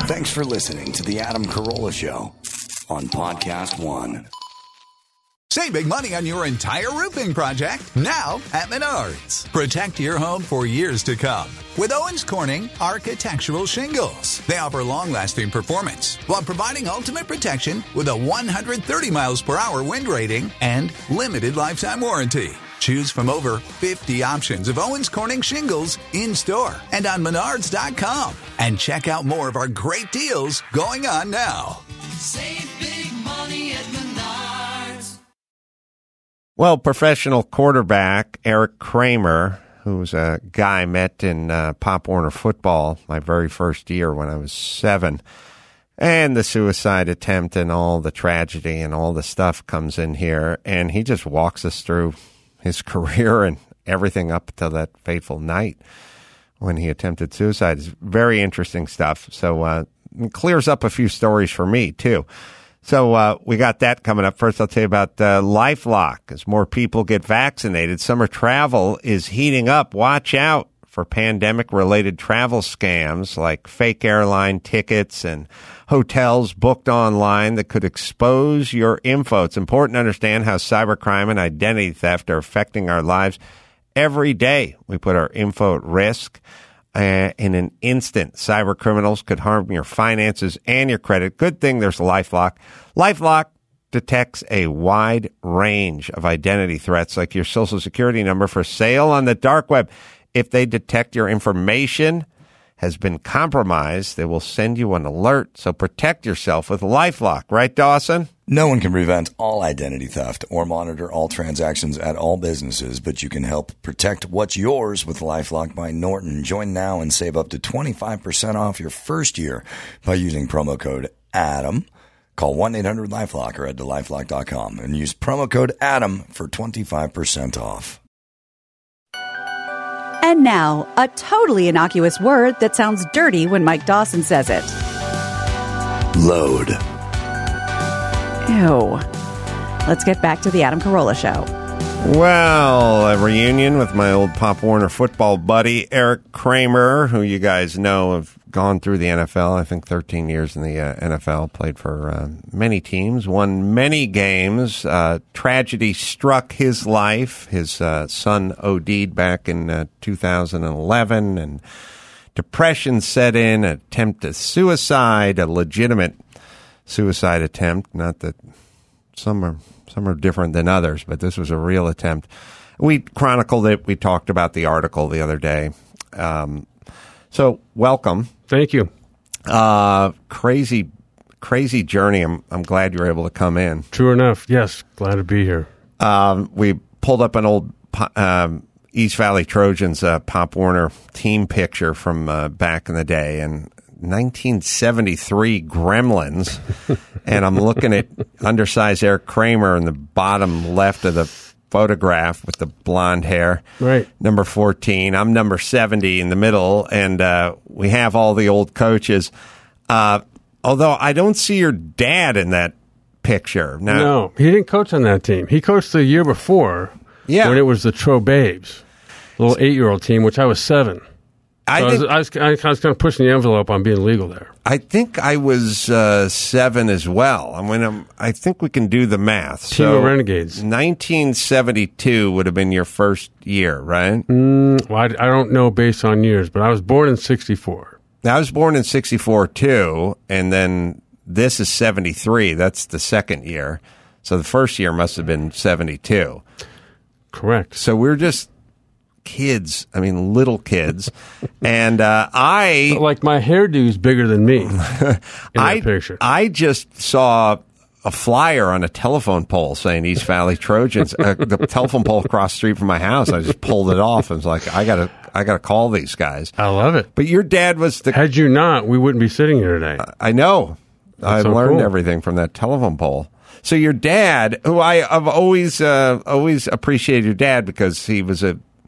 Thanks for listening to The Adam Carolla Show on Podcast One. Save big money on your entire roofing project now at Menards. Protect your home for years to come with Owens Corning Architectural Shingles. They offer long-lasting performance while providing ultimate protection with a 130 miles per hour wind rating and limited lifetime warranty. Choose from over 50 options of Owens Corning shingles in-store and on Menards.com. And check out more of our great deals going on now. Save big money at Menards. Well, professional quarterback Eric Kramer, who's a guy I met in Pop Warner football my very first year when I was 7, and the suicide attempt and all the tragedy and all the stuff comes in here, and he just walks us through his career and everything up to that fateful night when he attempted suicide. It's very interesting stuff. So it clears up a few stories for me, too. So we got that coming up. First, I'll tell you about LifeLock. As more people get vaccinated, summer travel is heating up. Watch out for pandemic-related travel scams like fake airline tickets and hotels booked online that could expose your info. It's important to understand how cybercrime and identity theft are affecting our lives every day. We put our info at risk. In an instant, cyber criminals could harm your finances and your credit. Good thing there's LifeLock. LifeLock detects a wide range of identity threats like your social security number for sale on the dark web. If they detect your information has been compromised, they will send you an alert. So protect yourself with LifeLock. Right, Dawson? No one can prevent all identity theft or monitor all transactions at all businesses, but you can help protect what's yours with LifeLock by Norton. Join now and save up to 25% off your first year by using promo code ADAM. Call 1-800-LifeLock or head to LifeLock.com and use promo code ADAM for 25% off. And now, a totally innocuous word that sounds dirty when Mike Dawson says it. Load. Ew. Let's get back to the Adam Carolla Show. Well, a reunion with my old Pop Warner football buddy, Eric Kramer, who you guys know have gone through the NFL. I think 13 years in the NFL, played for many teams, won many games. Tragedy struck his life. His son OD'd back in 2011, and depression set in, an attempt at suicide, a legitimate suicide attempt. Not that some are different than others, but this was a real attempt. We chronicled it. We talked about the article the other day. So welcome. Thank you. Crazy journey. I'm glad you were able to come in. True enough. Yes. Glad to be here. We pulled up an old East Valley Trojans Pop Warner team picture from back in the day, and 1973 Gremlins, and I'm looking at undersized Eric Kramer in the bottom left of the photograph with the blonde hair. Right. Number 14. I'm number 70 in the middle, and we have all the old coaches. Although I don't see your dad in that picture. Now, no, he didn't coach on that team. He coached the year before when it was the Tro Babes, little 8-year-old team, which I was 7. I was kind of pushing the envelope on being legal there. I think I was 7 as well. I think we can do the math. Team of Renegades. 1972 would have been your first year, right? Well, I don't know based on years, but I was born in 64. I was born in 64 too, and then this is 73. That's the second year. So the first year must have been 72. Correct. So we're just kids, little kids, and but like my hairdo's bigger than me in that picture. I just saw a flyer on a telephone pole saying East Valley Trojans. The telephone pole across the street from my house. I just pulled it off and was like, I gotta call these guys. I love it. But your dad was the. Had you not, we wouldn't be sitting here today. I know. I so learned cool. everything from that telephone pole. So your dad, who I've always appreciated your dad because he was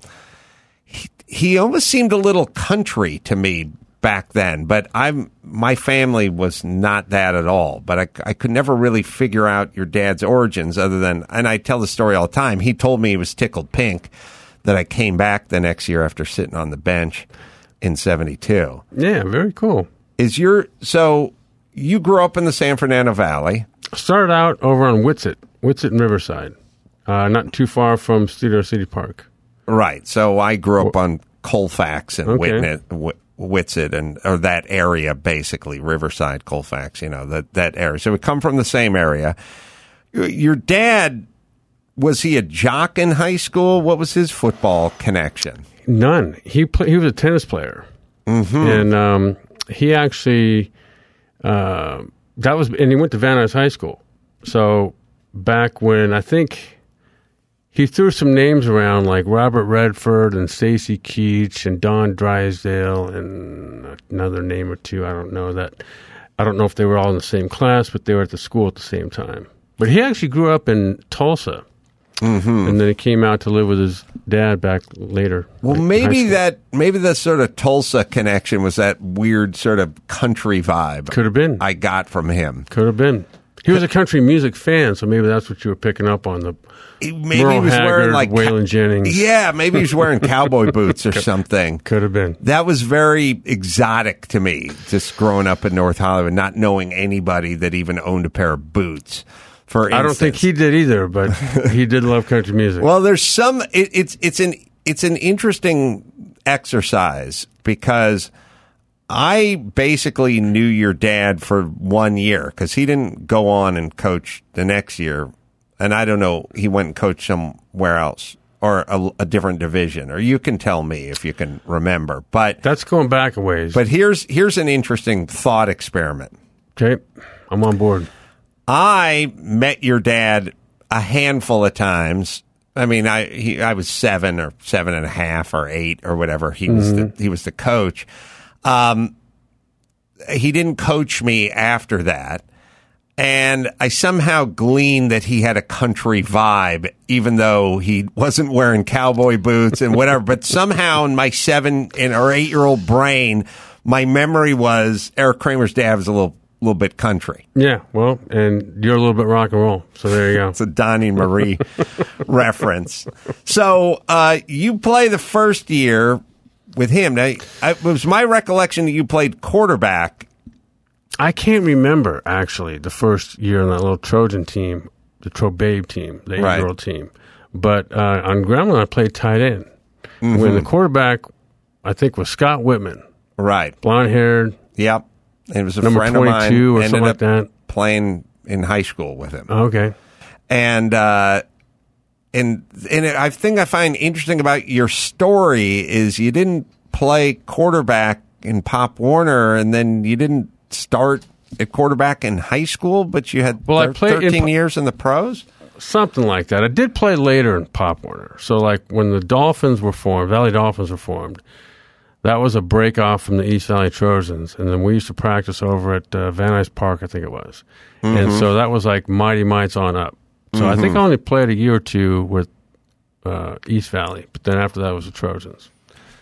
he almost seemed a little country to me back then, but my family was not that at all. But I could never really figure out your dad's origins other than, and I tell the story all the time, he told me he was tickled pink that I came back the next year after sitting on the bench in 72. Yeah, very cool. So you grew up in the San Fernando Valley. Started out over on Whitsett and Riverside, not too far from Studio City Park. Right. So I grew up on Colfax and Whitsett or that area, basically Riverside, Colfax. That area. So we come from the same area. Your dad, was he a jock in high school? What was his football connection? None. He was a tennis player, and he actually and he went to Van Nuys High School. So back when I think he threw some names around like Robert Redford and Stacy Keach and Don Drysdale and another name or two. I don't know if they were all in the same class, but they were at the school at the same time. But he actually grew up in Tulsa. And then he came out to live with his dad back later. Well, maybe the sort of Tulsa connection was that weird sort of country vibe. Could have been. I got from him. Could have been. He was a country music fan, so maybe that's what you were picking up on. Maybe Merle he was Haggard, wearing like Waylon Jennings. Yeah, maybe he was wearing cowboy boots or something. Could have been. That was very exotic to me, just growing up in North Hollywood, not knowing anybody that even owned a pair of boots. I don't think he did either, but he did love country music. Well, there's some. It's an interesting exercise because I basically knew your dad for 1 year because he didn't go on and coach the next year, and I don't know, he went and coached somewhere else or a different division, or you can tell me if you can remember. But that's going back a ways. But here's an interesting thought experiment. Okay, I'm on board. I met your dad a handful of times. I mean, I was 7 or 7.5 or 8 or whatever. He was the coach. He didn't coach me after that, and I somehow gleaned that he had a country vibe, even though he wasn't wearing cowboy boots and whatever. But somehow in my 7 or 8-year-old brain, my memory was Eric Kramer's dad was a little bit country. Yeah, well, and you're a little bit rock and roll, so there you go. It's a Donnie Marie reference. So you play the first year with him. Now, it was my recollection that you played quarterback. I can't remember, actually, the first year on that little Trojan team, the Trobabe team, the 8-year-old team. But on Gremlin, I played tight end. When the quarterback, I think, was Scott Whitman. Right. Blonde-haired. Yep. It was a number friend of mine. 22 or something like that. Playing in high school with him. Okay. And I think I find interesting about your story is you didn't play quarterback in Pop Warner, and then you didn't start at quarterback in high school, but you had I played 13 years in the pros? Something like that. I did play later in Pop Warner. So like when the Dolphins were formed, Valley Dolphins were formed, that was a break off from the East Valley Trojans, and then we used to practice over at Van Nuys Park, I think it was. And so that was like Mighty Mites on up. So I think I only played a year or two with East Valley, but then after that was the Trojans.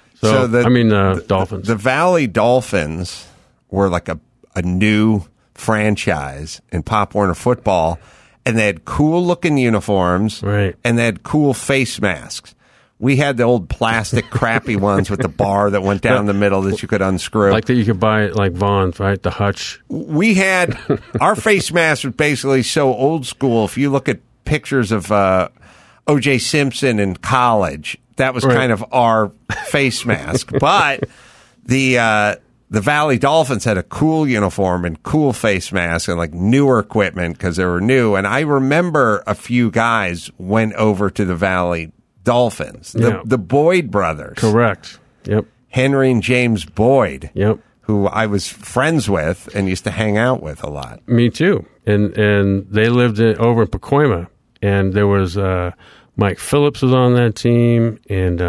Dolphins. The Valley Dolphins were like a new franchise in Pop Warner football, and they had cool-looking uniforms, right, and they had cool face masks. We had the old plastic crappy ones with the bar that went down the middle that you could unscrew. Like that you could buy at like Vaughn's, right? The Hutch. We had, our face mask was basically so old school. If you look at pictures of O.J. Simpson in college, that was kind of our face mask. But the Valley Dolphins had a cool uniform and cool face mask and like newer equipment because they were new. And I remember a few guys went over to the Valley Dolphins, the Boyd brothers. Correct. Yep. Henry and James Boyd. Yep. Who I was friends with and used to hang out with a lot. Me too. And they lived over in Pacoima, and there was Mike Phillips was on that team, and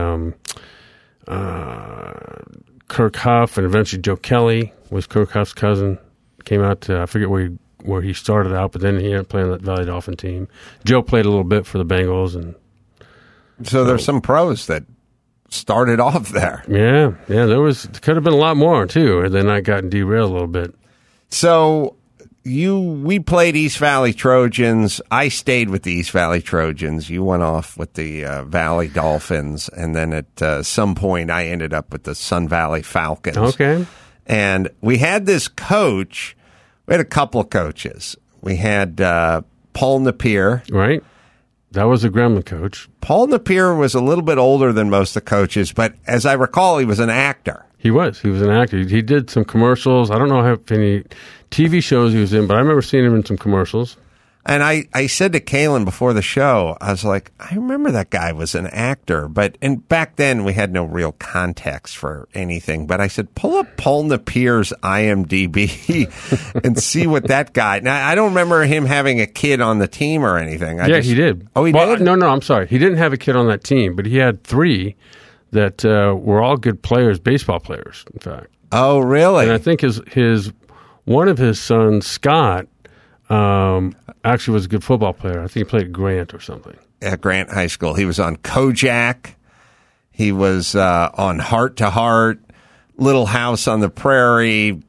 Kirk Huff, and eventually Joe Kelly was Kirk Huff's cousin. Came out to, I forget where he started out, but then he ended up playing that Valley Dolphin team. Joe played a little bit for the Bengals, and so there's some pros that started off there. Yeah, there could have been a lot more too, and then I got derailed a little bit. So we played East Valley Trojans. I stayed with the East Valley Trojans. You went off with the Valley Dolphins, and then at some point I ended up with the Sun Valley Falcons. Okay. And we had this coach. We had a couple of coaches. We had Paul Napier. Right. That was a Gremlin coach. Paul Napier was a little bit older than most of the coaches, but as I recall, he was an actor. He was an actor. He did some commercials. I don't know how many TV shows he was in, but I remember seeing him in some commercials. And I said to Kalen before the show, I was like, I remember that guy was an actor, and back then we had no real context for anything. But I said, pull up Paul Napier's IMDb and see what that guy. Now I don't remember him having a kid on the team or anything. He did. Oh, he did? No, I'm sorry. He didn't have a kid on that team, but he had 3 that were all good players, baseball players, in fact. Oh, really? And I think his one of his sons, Scott, actually was a good football player. I think he played at Grant or something. At Grant High School. He was on Kojak. He was on Heart to Heart, Little House on the Prairie,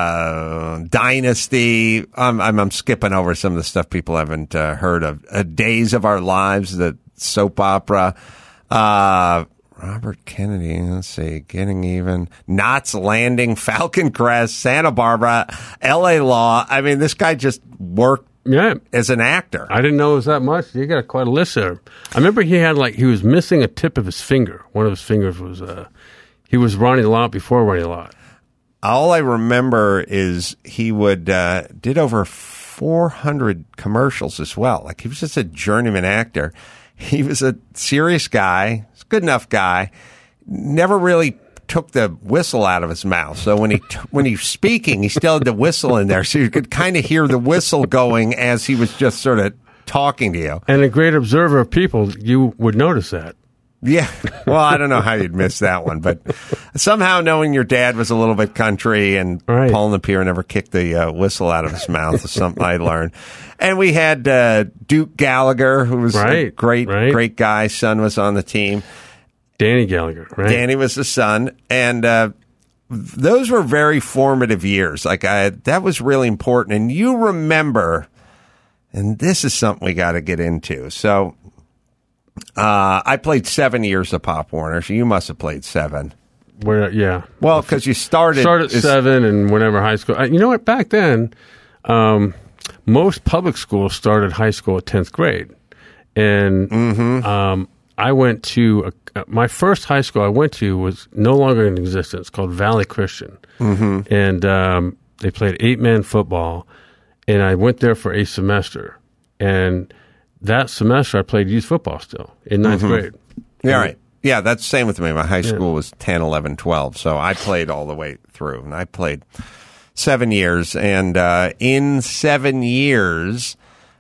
Dynasty. I'm skipping over some of the stuff people haven't heard of. Days of Our Lives, the soap opera. Robert Kennedy, let's see, Getting Even, Knots Landing, Falcon Crest, Santa Barbara, L.A. Law. I mean, this guy just worked as an actor. I didn't know it was that much. You got quite a list there. I remember he was missing a tip of his finger. One of his fingers was, he was Ronnie Lott before Ronnie Lott. All I remember is he did over 400 commercials as well. Like, he was just a journeyman actor. He was a serious guy, good enough guy, never really took the whistle out of his mouth. So when he's speaking, he still had the whistle in there. So you could kind of hear the whistle going as he was just sort of talking to you. And a great observer of people, you would notice that. Yeah. Well, I don't know how you'd miss that one, but somehow knowing your dad was a little bit country and Paul Napier never kicked the whistle out of his mouth is something I learned. And we had Duke Gallagher, who was a great guy. Son was on the team. Danny Gallagher, right? Danny was the son. And those were very formative years. That was really important. And you remember, and this is something we got to get into. So I played 7 years of Pop Warner, so you must have played 7. Yeah. Well, because you started at 7 and whenever high school. You know what? Back then, most public schools started high school at 10th grade. And I went to my first high school I went to was no longer in existence, called Valley Christian. And they played 8-man football. And I went there for a semester. And that semester, I played youth football still in 9th grade. Yeah, right. Yeah, that's the same with me. My high school was 10, 11, 12. So I played all the way through. And I played 7 years. And in 7 years,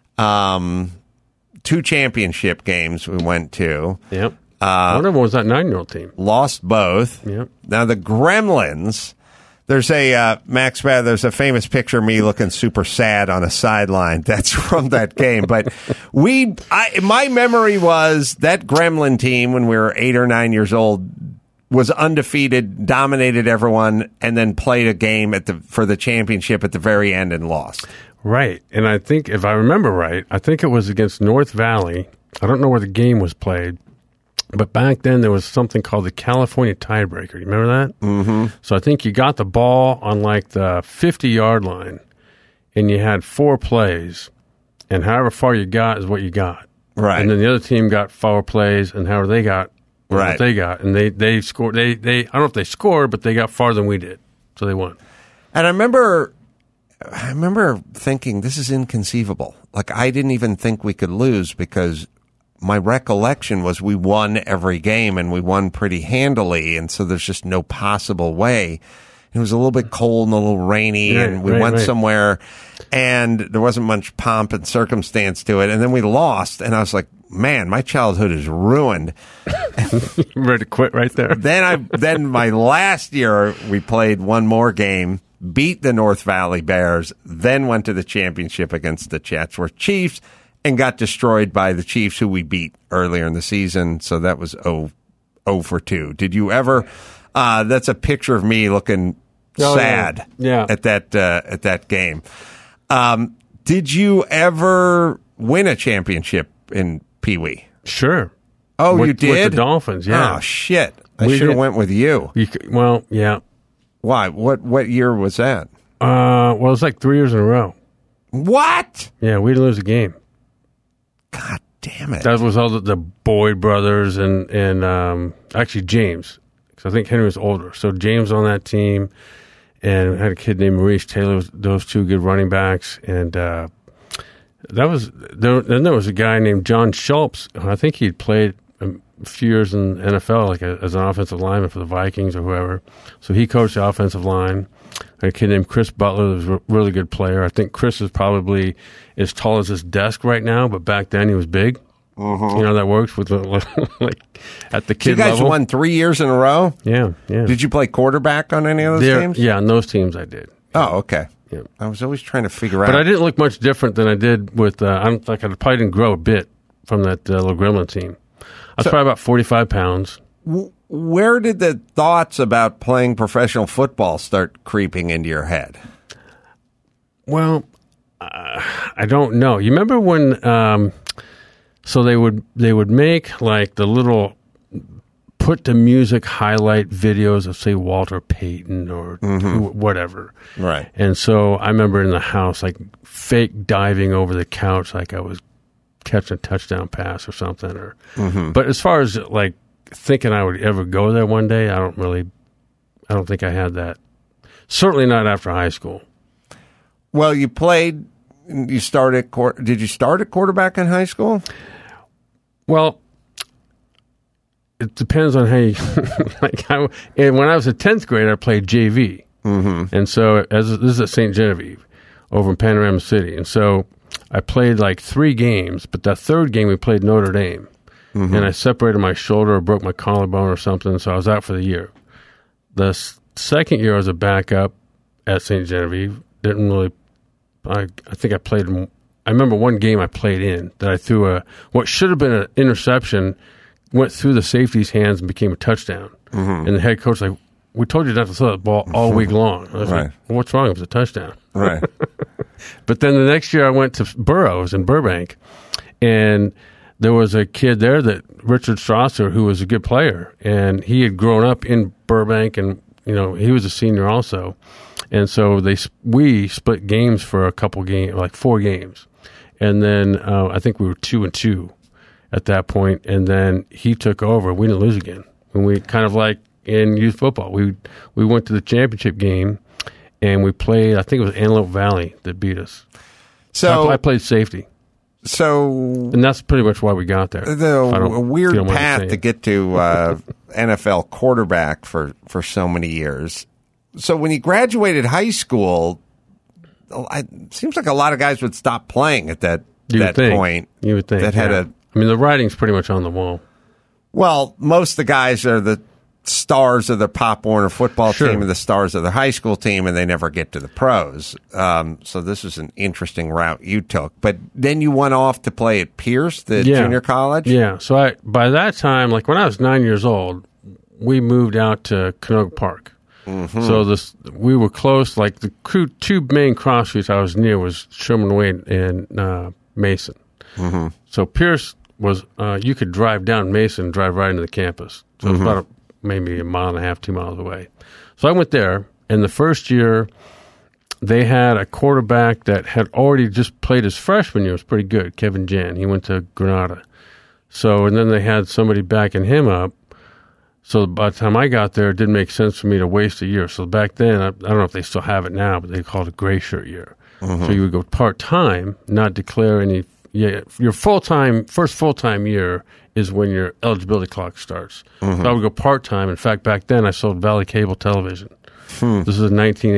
2 championship games we went to. Yep. One of them was that 9-year-old team. Lost both. Yep. Now, the Gremlins... There's there's a famous picture of me looking super sad on a sideline. That's from that game. But my memory was that Gremlin team when we were 8 or 9 years old was undefeated, dominated everyone, and then played a game for the championship at the very end and lost. Right. And I think, if I remember right, I think it was against North Valley. I don't know where the game was played. But back then, there was something called the California tiebreaker. You remember that? Mm-hmm. So I think you got the ball on like the 50-yard line, and you had 4 plays, and however far you got is what you got. Right. And then the other team got 4 plays, and however they got, what they got. And they scored. They I don't know if they scored, but they got farther than we did, so they won. And I remember thinking, this is inconceivable. Like, I didn't even think we could lose because my recollection was we won every game and we won pretty handily, and so there's just no possible way. It was a little bit cold and a little rainy, and we went somewhere, and there wasn't much pomp and circumstance to it, and then we lost, and I was like, man, my childhood is ruined. Ready to quit right there. Then my last year, we played one more game, beat the North Valley Bears, then went to the championship against the Chatsworth Chiefs, and got destroyed by the Chiefs, who we beat earlier in the season. So that was 0 for 2. Did you ever? That's a picture of me looking sad at that game. Did you ever win a championship in Pee Wee? Sure. Oh, you did? With the Dolphins, yeah. Oh, shit. I should have went with you. Well, yeah. Why? What year was that? Well, it was like 3 years in a row. What? Yeah, we didn't lose a game. God damn it. That was all the Boyd brothers and actually James, because I think Henry was older. So James on that team, and we had a kid named Maurice Taylor. Those two good running backs, and that was there. Then there was a guy named John Schultz. I think he'd played a few years in the NFL, like as an offensive lineman for the Vikings or whoever. So he coached the offensive line. A kid named Chris Butler was a really good player. I think Chris is probably as tall as his desk right now, but back then he was big. Mm-hmm. You know how that works with like at the kid level. You guys won 3 years in a row? Yeah. Did you play quarterback on any of those teams? Yeah, on those teams I did. Oh, okay. Yeah. I was always trying to figure out. But I didn't look much different than I did with, I probably didn't grow a bit from that little Gremlin team. I was probably about 45 pounds. Where did the thoughts about playing professional football start creeping into your head? Well, I don't know. You remember when, so they would make like the little put to music highlight videos of, say, Walter Payton or whatever. Right. And so I remember in the house, like fake diving over the couch like I was catching a touchdown pass or something. But as far as like thinking I would ever go there one day, I don't think I had that. Certainly not after high school. Well, you did you start at quarterback in high school? Well, it depends on how you, and when I was in 10th grade, I played JV. And so this is at St. Genevieve over in Panorama City. And so I played like 3 games, but that third game we played Notre Dame. And I separated my shoulder or broke my collarbone or something, so I was out for the year. The second year I was a backup at St. Genevieve. Didn't really, I think I played, I remember one game I played in that I threw what should have been an interception, went through the safety's hands and became a touchdown. And the head coach was like, we told you not to throw that ball all week long. I was like, well, what's wrong? It was a touchdown. Right. But then the next year I went to Burroughs in Burbank, and there was a kid there that Richard Strasser, who was a good player, and he had grown up in Burbank, and he was a senior also, and so we split games for a couple games, like 4 games, and then I think we were 2-2 at that point, and then he took over. We didn't lose again, and we kind of like in youth football, we went to the championship game, and we played. I think it was Antelope Valley that beat us. So I played safety. And that's pretty much why we got there. A weird path to get to NFL quarterback for so many years. So when you graduated high school, it seems like a lot of guys would stop playing at that point. You would think. The writing's pretty much on the wall. Well, most of the guys are the stars of the Pop Warner football team and the stars of the high school team, and they never get to the pros. So this is an interesting route you took. But then you went off to play at Pierce, the junior college? Yeah. So by that time, like when I was 9 years old, we moved out to Canoga Park. So we were close. Like the 2 main cross streets I was near was Sherman Way and Mason. So Pierce was, you could drive down Mason and drive right into the campus. So it was about maybe 1.5 miles, 2 miles away. So I went there, and the first year they had a quarterback that had already just played his freshman year. It was pretty good, Kevin Jan. He went to Granada. So, and then they had somebody backing him up. So by the time I got there, it didn't make sense for me to waste a year. So back then, I don't know if they still have it now, but they called it gray shirt year. So you would go part-time, not declare any. Yeah, your first full-time year is when your eligibility clock starts. So I would go part-time. In fact, back then I sold Valley Cable Television. This is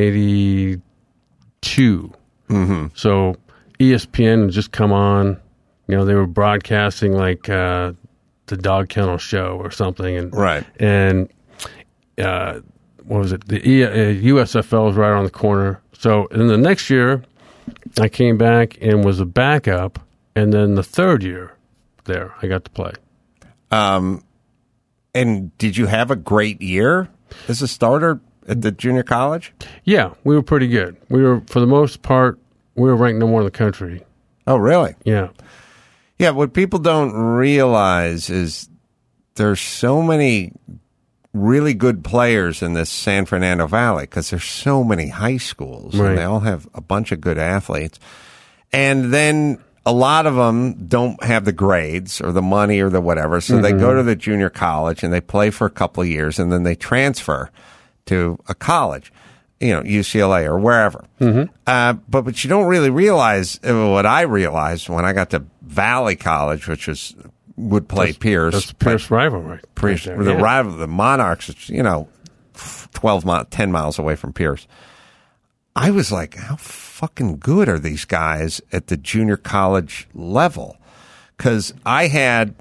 1982. So ESPN had just come on. They were broadcasting like the Dog Kennel Show or something. And what was it? The USFL was right around the corner. So then the next year I came back and was a backup. And then the third year there, I got to play. And did you have a great year as a starter at the junior college? Yeah, we were pretty good. We were, for the most part, ranked number 1 in the country. Oh, really? Yeah. Yeah, what people don't realize is there's so many really good players in this San Fernando Valley because there's so many high schools Right. and they all have a bunch of good athletes. And then a lot of them don't have the grades or the money or the whatever, so they go to the junior college and they play for a couple of years and then they transfer to a college, UCLA or wherever. But you don't really realize what I realized when I got to Valley College, which would play Pierce. That's Pierce rivalry. Pierce, Right the there, yeah. rival, the Monarchs, 10 miles away from Pierce. I was like, how fucking good are these guys at the junior college level? Because I had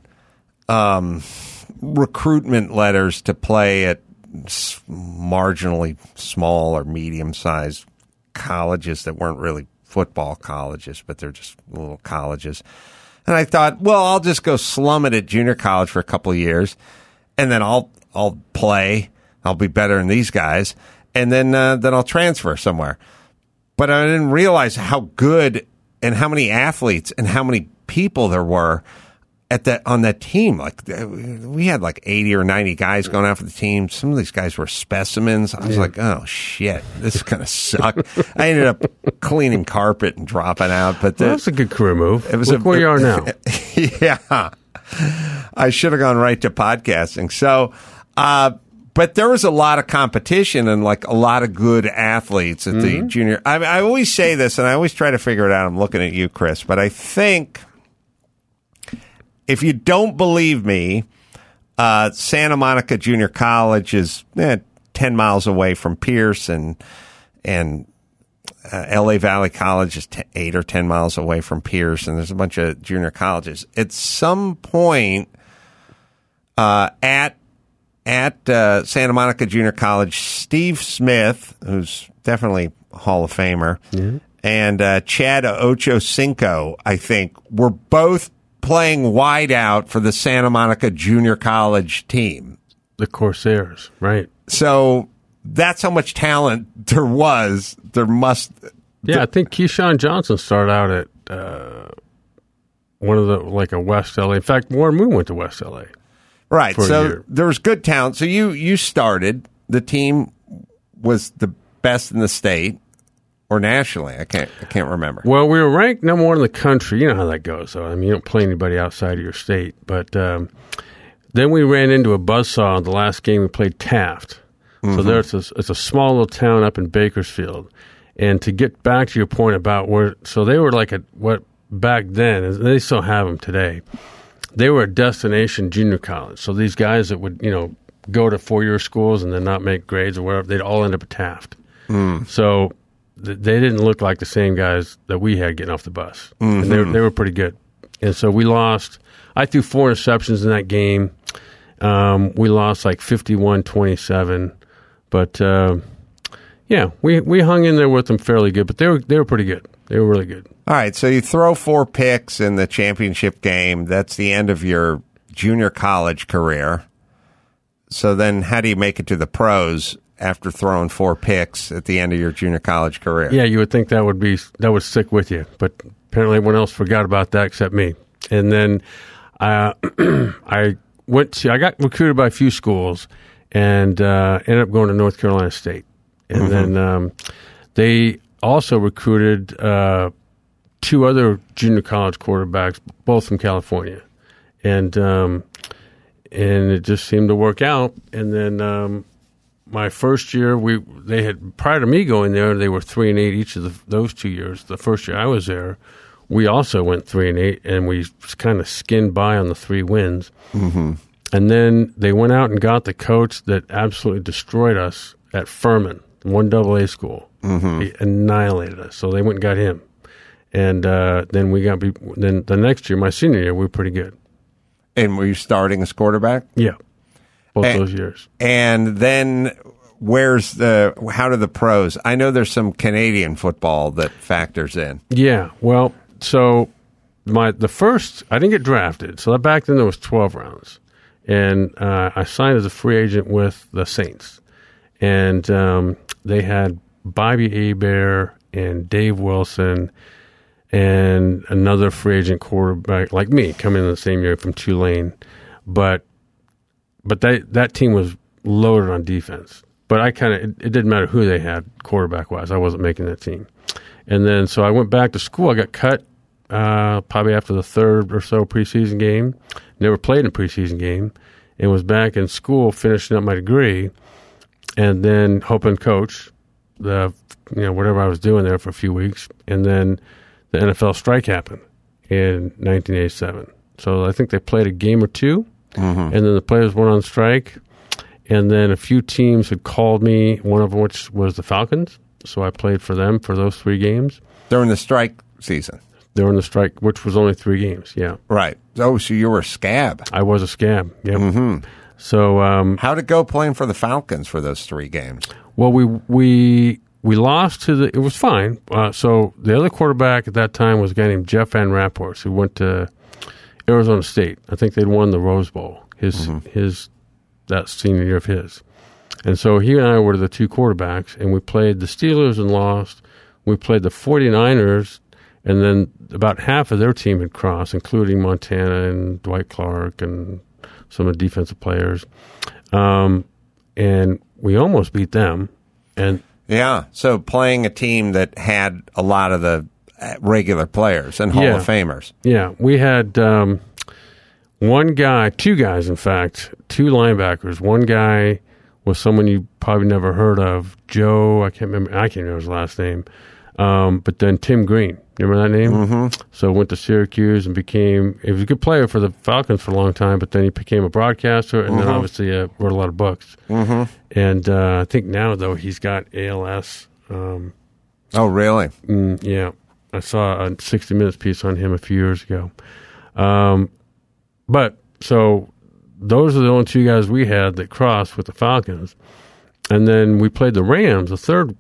recruitment letters to play at marginally small or medium-sized colleges that weren't really football colleges, but they're just little colleges. And I thought, well, I'll just go slum it at junior college for a couple of years, and then I'll play. I'll be better than these guys, and then I'll transfer somewhere. But I didn't realize how good and how many athletes and how many people there were on that team. Like we had like 80 or 90 guys going out for the team. Some of these guys were specimens. I was like, oh shit, this is gonna suck. I ended up cleaning carpet and dropping out. But Well, that's a good career move. Look where you are now. Yeah, I should have gone right to podcasting. So, but there was a lot of competition and like a lot of good athletes at the junior. I always say this, and I always try to figure it out. I'm looking at you, Chris, but I think if you don't believe me, Santa Monica Junior College is 10 miles away from Pierce, and LA Valley College is 8 or 10 miles away from Pierce, and there's a bunch of junior colleges. At some point, at Santa Monica Junior College, Steve Smith, who's definitely a Hall of Famer, and Chad Ochocinco, I think, were both playing wide out for the Santa Monica Junior College team. The Corsairs, right. So that's how much talent there was. There must... Yeah, I think Keyshawn Johnson started out at one of a West LA. In fact, Warren Moon went to West LA. Right, for a so year. there was good talent. So you started. The team was the best in the state or nationally. I can't remember. Well, we were ranked number one in the country. You know how that goes. So I mean, you don't play anybody outside of your state. But then we ran into a buzzsaw in the last game. We played Taft. So it's a small little town up in Bakersfield. And to get back to your point about so they were like what back then, and they still have them today. They were a destination junior college. So these guys that would, go to 4-year schools and then not make grades or whatever, they'd all end up at Taft. So they didn't look like the same guys that we had getting off the bus. And they were pretty good. And so we lost. I threw 4 interceptions in that game. We lost like 51-27. But, we hung in there with them fairly good. But they were pretty good. They were really good. All right, so you throw 4 picks in the championship game. That's the end of your junior college career. So then how do you make it to the pros after throwing 4 picks at the end of your junior college career? Yeah, you would think that would stick with you. But apparently everyone else forgot about that except me. And then I got recruited by a few schools and ended up going to North Carolina State. And then they also recruited 2 other junior college quarterbacks, both from California, and it just seemed to work out. And then my first year, they had prior to me going there, they were 3-8 each of those 2 years. The first year I was there, we also went 3-8, and we kind of skinned by on the 3 wins. And then they went out and got the coach that absolutely destroyed us at Furman, 1AA school. He annihilated us. So they went and got him. And then then the next year, my senior year, we were pretty good. And were you starting as quarterback? Yeah, both those years. And then how do the pros? I know there's some Canadian football that factors in. Yeah, well, so I didn't get drafted. So back then there was 12 rounds. And I signed as a free agent with the Saints. And they had Bobby Hebert and Dave Wilson and another free agent quarterback like me coming in the same year from Tulane. But that team was loaded on defense. But it didn't matter who they had quarterback-wise. I wasn't making that team. And then, so I went back to school. I got cut probably after the third or so preseason game. Never played in a preseason game. And was back in school finishing up my degree. And then helping coach whatever I was doing there for a few weeks. And then the NFL strike happened in 1987. So I think they played a game or two. And then the players went on strike. And then a few teams had called me, one of which was the Falcons. So I played for them for those 3 games. During the strike season? During the strike, which was only 3 games, yeah. Right. Oh, so you were a scab. I was a scab, yeah. So how'd it go playing for the Falcons for those 3 games? Well, we lost to it was fine. So the other quarterback at that time was a guy named Jeff Van Rapport, who went to Arizona State. I think they'd won the Rose Bowl, that senior year of his. And so he and I were the 2 quarterbacks, and we played the Steelers and lost. We played the 49ers, and then about half of their team had crossed, including Montana and Dwight Clark and some of the defensive players. And we almost beat them. And yeah, so playing a team that had a lot of the regular players and Hall of Famers. Yeah, we had two guys, in fact, 2 linebackers. One guy was someone you probably never heard of, Joe. I can't remember his last name. But then Tim Green, remember that name? So went to Syracuse and he was a good player for the Falcons for a long time, but then he became a broadcaster and then obviously wrote a lot of books. And I think now, though, he's got ALS. Oh, really? Yeah. I saw a 60 Minutes piece on him a few years ago. But so those are the only 2 guys we had that crossed with the Falcons. And then we played the Rams, the third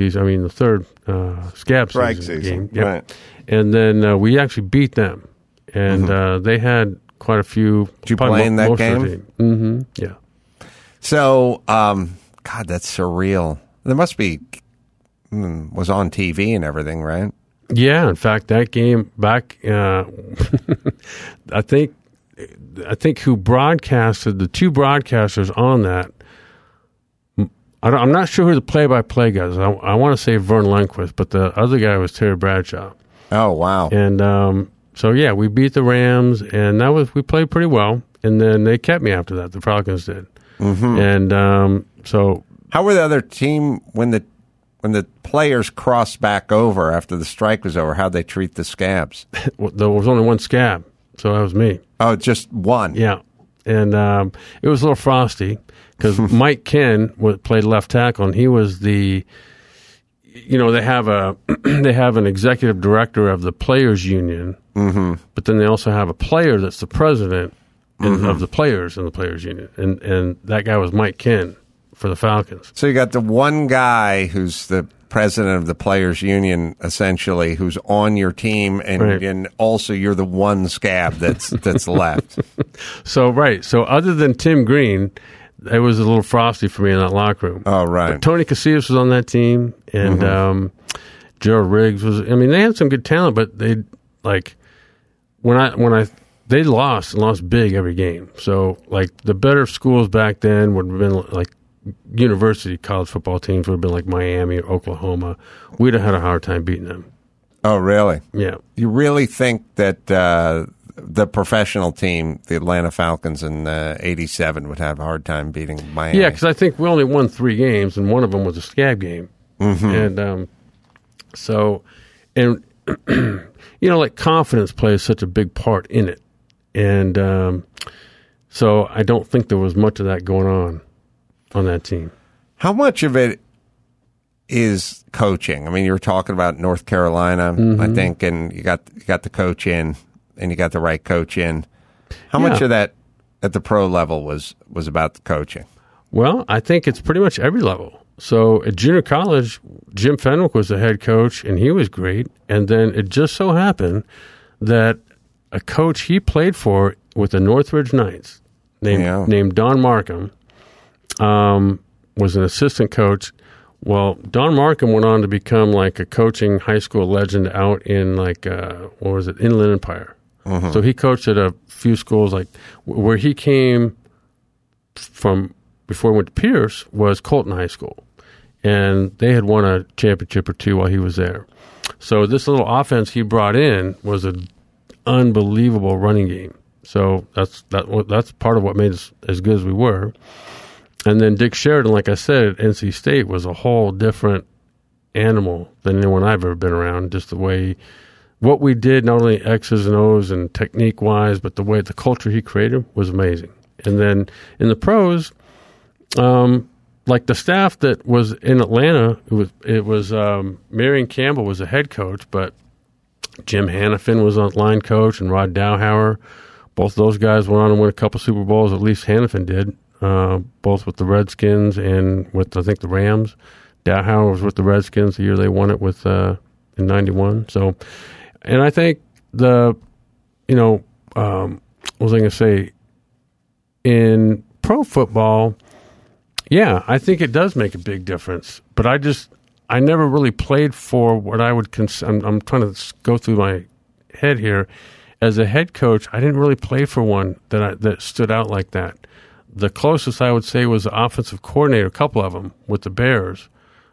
scab season game. Yep. Right. And then we actually beat them. And they had quite a few. Did you play in that game? Yeah. So, God, that's surreal. There must be, was on TV and everything, right? Yeah. In fact, that game back, I think who broadcasted, the 2 broadcasters on that, I'm not sure who the play-by-play guy is. I want to say Vern Lundquist, but the other guy was Terry Bradshaw. Oh, wow. And so, yeah, we beat the Rams, and we played pretty well. And then they kept me after that. The Falcons did. And so... How were the other team, when the players crossed back over after the strike was over, how'd they treat the scabs? There was only 1 scab, so that was me. Oh, just 1? Yeah. And it was a little frosty because Mike Ken played left tackle, and he was they have an executive director of the players union, but then they also have a player that's the president of the players in the players union, and that guy was Mike Ken for the Falcons. So you got the one guy who's the president of the players union, essentially, who's on your team, and also you're the one scab that's left. So other than Tim Green, it was a little frosty for me in that locker room. Oh, right. But Tony Casillas was on that team, and Gerald Riggs was. I mean, they had some good talent, but they they lost big every game. So like the better schools back then would have been like university college football teams would have been like Miami or Oklahoma. We'd have had a hard time beating them. Oh, really? Yeah. You really think that the professional team, the Atlanta Falcons in '87, would have a hard time beating Miami? Yeah, because I think we only won 3 games, and one of them was a scab game. And like confidence plays such a big part in it. And so I don't think there was much of that going on that team. How much of it is coaching? I mean, you were talking about North Carolina, I think, and you got the coach in, and you got the right coach in. How much of that at the pro level was about the coaching? Well, I think it's pretty much every level. So at junior college, Jim Fenwick was the head coach, and he was great. And then it just so happened that a coach he played for with the Northridge Knights named Don Markham was an assistant coach. Well, Don Markham went on to become like a coaching high school legend out in Inland Empire. So he coached at a few schools like where he came from before he went to Pierce was Colton High School. And they had won a championship or two while he was there. So this little offense he brought in was an unbelievable running game. So that's part of what made us as good as we were. And then Dick Sheridan, like I said, at NC State was a whole different animal than anyone I've ever been around. Just the way what we did, not only X's and O's and technique-wise, but the culture he created was amazing. And then in the pros, like the staff that was in Atlanta, it was Marion Campbell was the head coach, but Jim Hannafin was a line coach and Rod Dowhauer. Both those guys went on to win a couple Super Bowls. At least Hannafin did, both with the Redskins and with, I think, the Rams. Dowhauer was with the Redskins the year they won it with in '91. So, and I think what was I going to say? In pro football, yeah, I think it does make a big difference. But I never really played for what I would consider. I'm trying to go through my head here. As a head coach, I didn't really play for one that stood out like that. The closest I would say was the offensive coordinator, a couple of them with the Bears,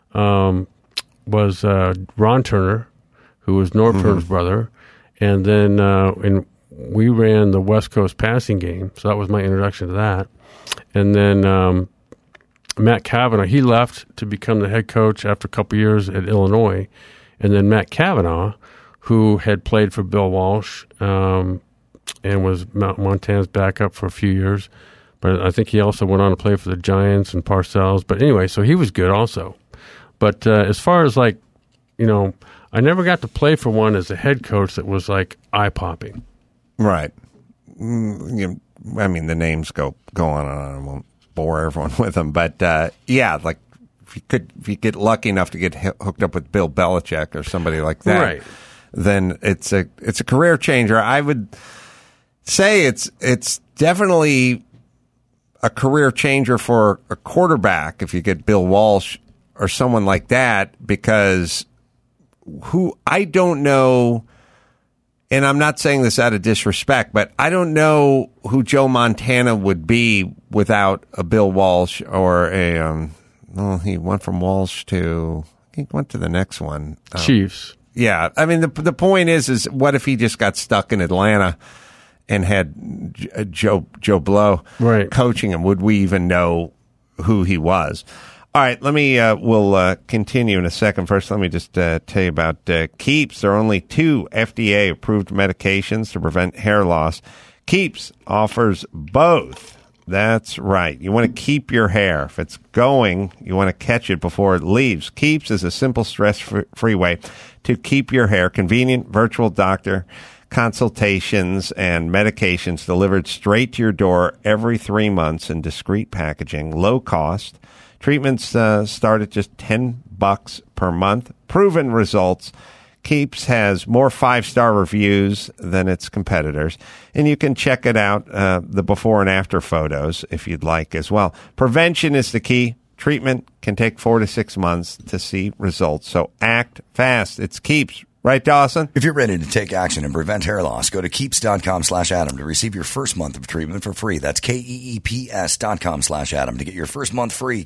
was Ron Turner, who was Norv Turner's brother, and then we ran the West Coast passing game, so that was my introduction to that. And then Matt Cavanaugh, he left to become the head coach after a couple years at Illinois. And then Matt Cavanaugh, who had played for Bill Walsh and was Montana's backup for a few years. But I think he also went on to play for the Giants and Parcells. But anyway, so he was good also. But as far as I never got to play for one as a head coach that was like eye-popping. Right. I mean, the names go on and on. I won't bore everyone with them. But, like if you get lucky enough to get hooked up with Bill Belichick or somebody like that, right, then it's a career changer. I would say it's definitely a career changer for a quarterback if you get Bill Walsh or someone like that, because I don't know, and I'm not saying this out of disrespect, but I don't know who Joe Montana would be without a Bill Walsh or he went from Walsh to, he went to the next one. Chiefs. Yeah. I mean, the point is what if he just got stuck in Atlanta and had Joe Blow coaching him? Would we even know who he was? All right, we'll continue in a second. First, let me just tell you about Keeps. There are only 2 FDA-approved medications to prevent hair loss. Keeps offers both. That's right. You want to keep your hair. If it's going, you want to catch it before it leaves. Keeps is a simple, stress-free way to keep your hair. Convenient virtual doctor consultations and medications delivered straight to your door every 3 months in discreet packaging. Low cost. Treatments start at just $10 per month. Proven results. Keeps has more 5-star reviews than its competitors. And you can check it out, the before and after photos, if you'd like as well. Prevention is the key. Treatment can take 4 to 6 months to see results. So act fast. It's Keeps. Right, Dawson? If you're ready to take action and prevent hair loss, go to keeps.com/Adam to receive your first month of treatment for free. That's KEEPS.com/Adam to get your first month free.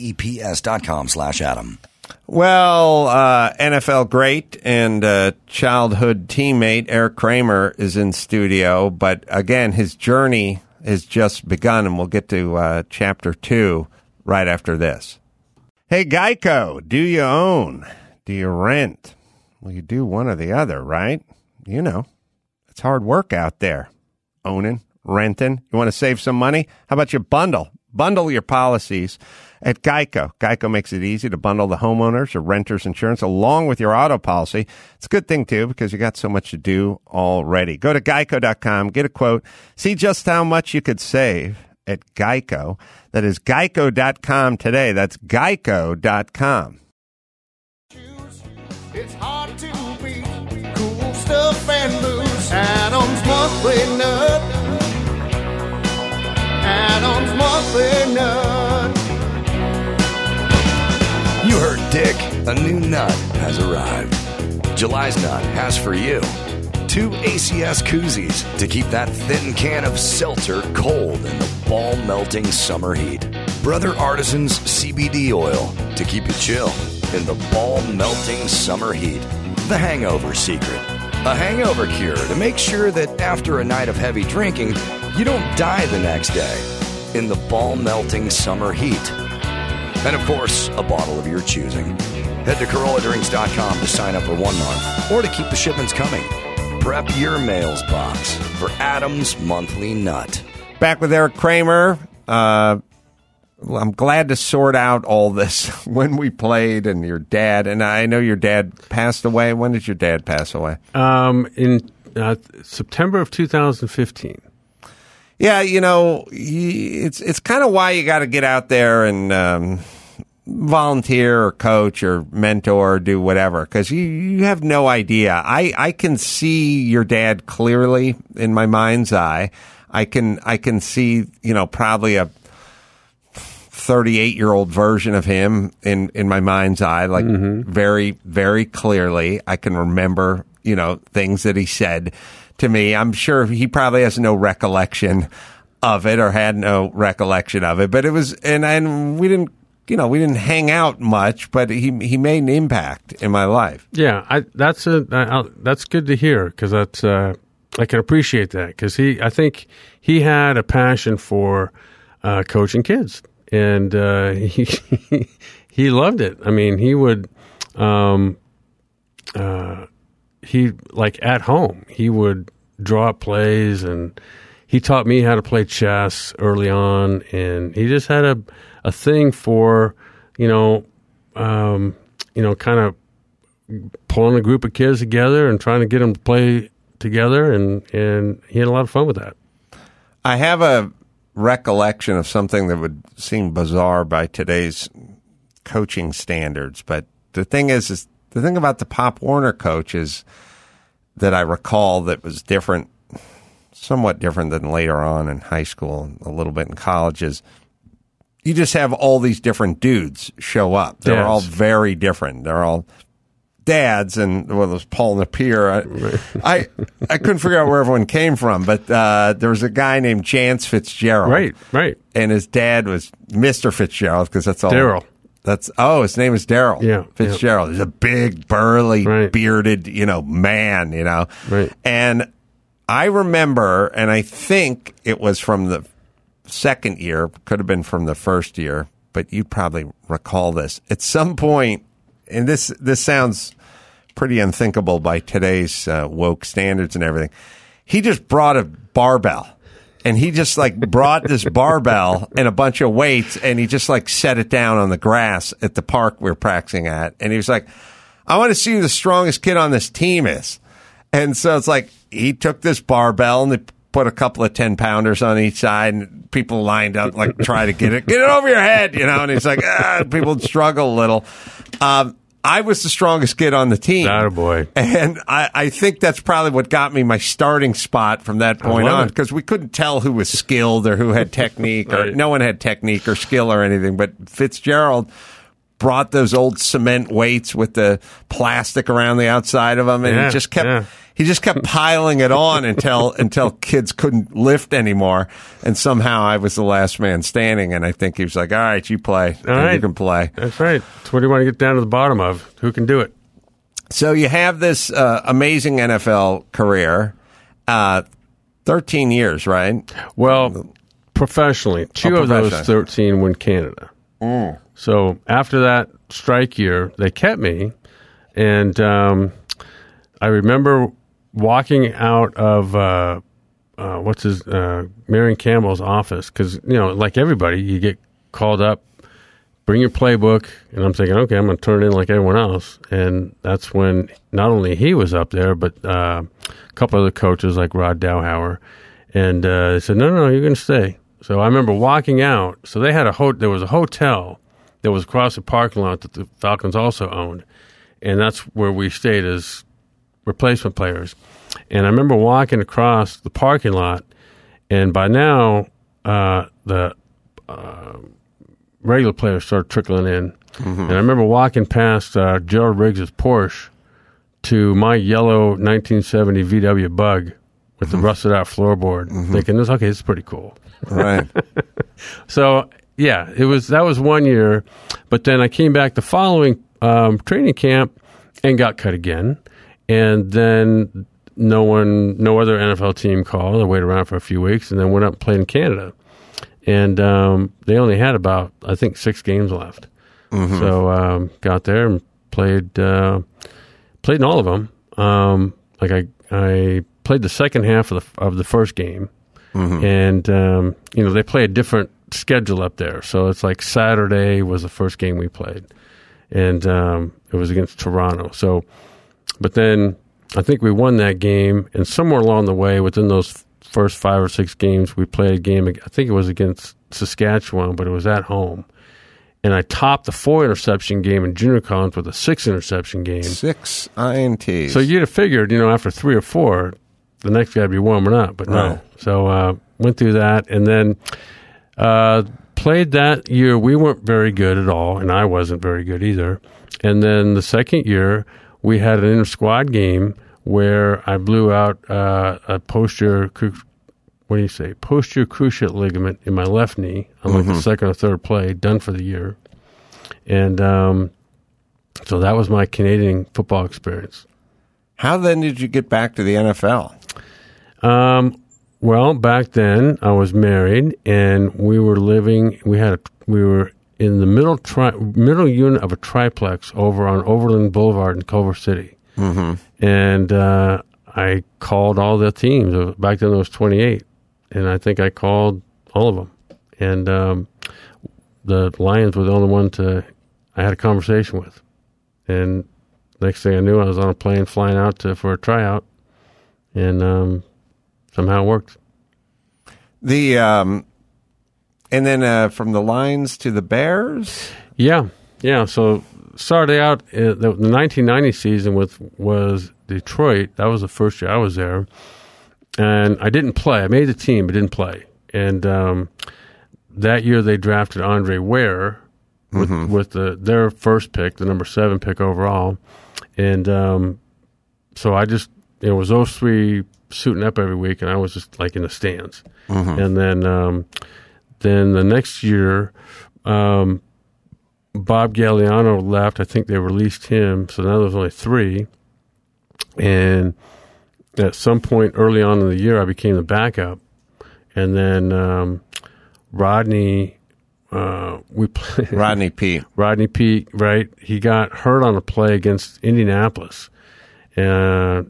KEEPS.com/Adam. Well, NFL great and childhood teammate Eric Kramer is in studio, but again, his journey has just begun, and we'll get to Chapter 2 right after this. Hey, Geico, do you own? Do you rent? Well, you do one or the other, right? You know, it's hard work out there. Owning, renting. You want to save some money? How about you bundle? Bundle your policies at Geico. Geico makes it easy to bundle the homeowners or renters insurance along with your auto policy. It's a good thing, too, because you got so much to do already. Go to geico.com, get a quote, see just how much you could save at Geico. That is geico.com today. That's geico.com. It's hard to beat cool stuff and booze. Adam's Monthly Nut. Adam's Monthly Nut. You heard Dick. A new nut has arrived. July's nut has for you 2 ACS koozies to keep that thin can of seltzer cold in the ball-melting summer heat. Brother Artisan's CBD oil to keep you chill in the ball-melting summer heat. The Hangover Secret. A hangover cure to make sure that after a night of heavy drinking, you don't die the next day in the ball-melting summer heat. And of course, a bottle of your choosing. Head to CorollaDrinks.com to sign up for 1 month or to keep the shipments coming. Prep your mails box for Adam's Monthly Nut. Back with Eric Kramer. I'm glad to sort out all this when we played and your dad. And I know your dad passed away. When did your dad pass away? In September of 2015. Yeah, it's kind of why you got to get out there and volunteer or coach or mentor or do whatever, because you have no idea. I can see your dad clearly in my mind's eye. I can see, probably a 38-year-old version of him in my mind's eye, like very, very clearly. I can remember, things that he said to me. I'm sure he probably has no recollection of it or had no recollection of it, but it was, and we didn't, we didn't hang out much, but he made an impact in my life. Yeah, that's good to hear, because that's, I can appreciate that, because I think he had a passion for coaching kids. And he loved it. I mean, he would at home, he would draw up plays, and he taught me how to play chess early on. And he just had a thing for kind of pulling a group of kids together and trying to get them to play together. And he had a lot of fun with that. I have a recollection of something that would seem bizarre by today's coaching standards, but the thing is the thing about the Pop Warner coaches that I recall that was different, somewhat different than later on in high school and a little bit in colleges. You just have all these different dudes show up. They're all very different. They're all dads, and it was Paul Napier. I couldn't figure out where everyone came from, but there was a guy named Chance Fitzgerald. Right. And his dad was Mr. Fitzgerald, because that's all. Daryl. His name is Daryl. Yeah. Fitzgerald. He's a big, burly, bearded, man, Right. And I remember, and I think it was from the second year, could have been from the first year, but you probably recall this. At some point, and this sounds pretty unthinkable by today's woke standards and everything. He just brought a barbell, and he just brought this barbell and a bunch of weights, and he just set it down on the grass at the park we were practicing at. And he was like, I want to see who the strongest kid on this team is. And so it's he took this barbell and they put a couple of 10-pounders on each side, and people lined up, try to get it over your head, and he's like, people would struggle a little. I was the strongest kid on the team. Attaboy. And I think that's probably what got me my starting spot from that point on, because we couldn't tell who was skilled or who had technique, or no one had technique or skill or anything. But Fitzgerald brought those old cement weights with the plastic around the outside of them, and he just kept piling it on until kids couldn't lift anymore. And somehow I was the last man standing, and I think he was like, all right, you play. All right. You can play. That's right. That's what you want to get down to the bottom of. Who can do it? So you have this amazing NFL career, 13 years, right? Well, professionally. Two of those 13 were in Canada. So after that strike year, they kept me, and I remember walking out of Marion Campbell's office, because like everybody, you get called up, bring your playbook, and I'm thinking, okay, I'm going to turn it in like everyone else. And that's when not only he was up there, but a couple other coaches like Rod Dowhauer, and they said, no, you're going to stay. So I remember walking out. So they had there was a hotel that was across the parking lot that the Falcons also owned, and that's where we stayed as replacement players. And I remember walking across the parking lot, and by now the regular players started trickling in. Mm-hmm. And I remember walking past Gerald Riggs' Porsche to my yellow 1970 VW Bug with the rusted out floorboard, thinking, okay, this is pretty cool. Right. So Yeah, that was 1 year, but then I came back the following training camp and got cut again, and then no other NFL team called. I waited around for a few weeks, and then went up and played in Canada, and they only had about, I think, 6 games left. Mm-hmm. So got there and played in all of them. I played the second half of the first game, mm-hmm. and they play a different schedule up there. So it's like Saturday was the first game we played, and it was against Toronto. So, but then I think we won that game, and somewhere along the way, within those first 5 or 6 games, we played a game. I think it was against Saskatchewan, but it was at home. And I topped the 4-interception game in junior college with a 6-interception game. 6 INTs. So you'd have figured, after 3 or 4, the next guy would be warming up, but no. Right. So went through that, and then played that year. We weren't very good at all, and I wasn't very good either. And then the second year, we had an inter-squad game where I blew out a posterior cruciate ligament in my left knee on like the second or third play, done for the year. And so that was my Canadian football experience. How then did you get back to the NFL? Well, back then I was married, and we were in the middle unit of a triplex over on Overland Boulevard in Culver City. Mm-hmm. And I called all the teams. Back then there was 28. And I think I called all of them. And the Lions were the only one I had a conversation with. And next thing I knew, I was on a plane flying out for a tryout. And somehow it worked. And then from the Lions to the Bears? Yeah. So started out, the 1990 season was Detroit. That was the first year I was there. And I didn't play. I made the team, but didn't play. And that year they drafted Andre Ware with their first pick, the number 7 pick overall. And so I just, it was those 3 suiting up every week, and I was just like in the stands. Mm-hmm. And then the next year, Bob Galliano left. I think they released him, so now there was only 3. And at some point early on in the year, I became the backup, and then Rodney Peete, right? He got hurt on a play against Indianapolis, Peyton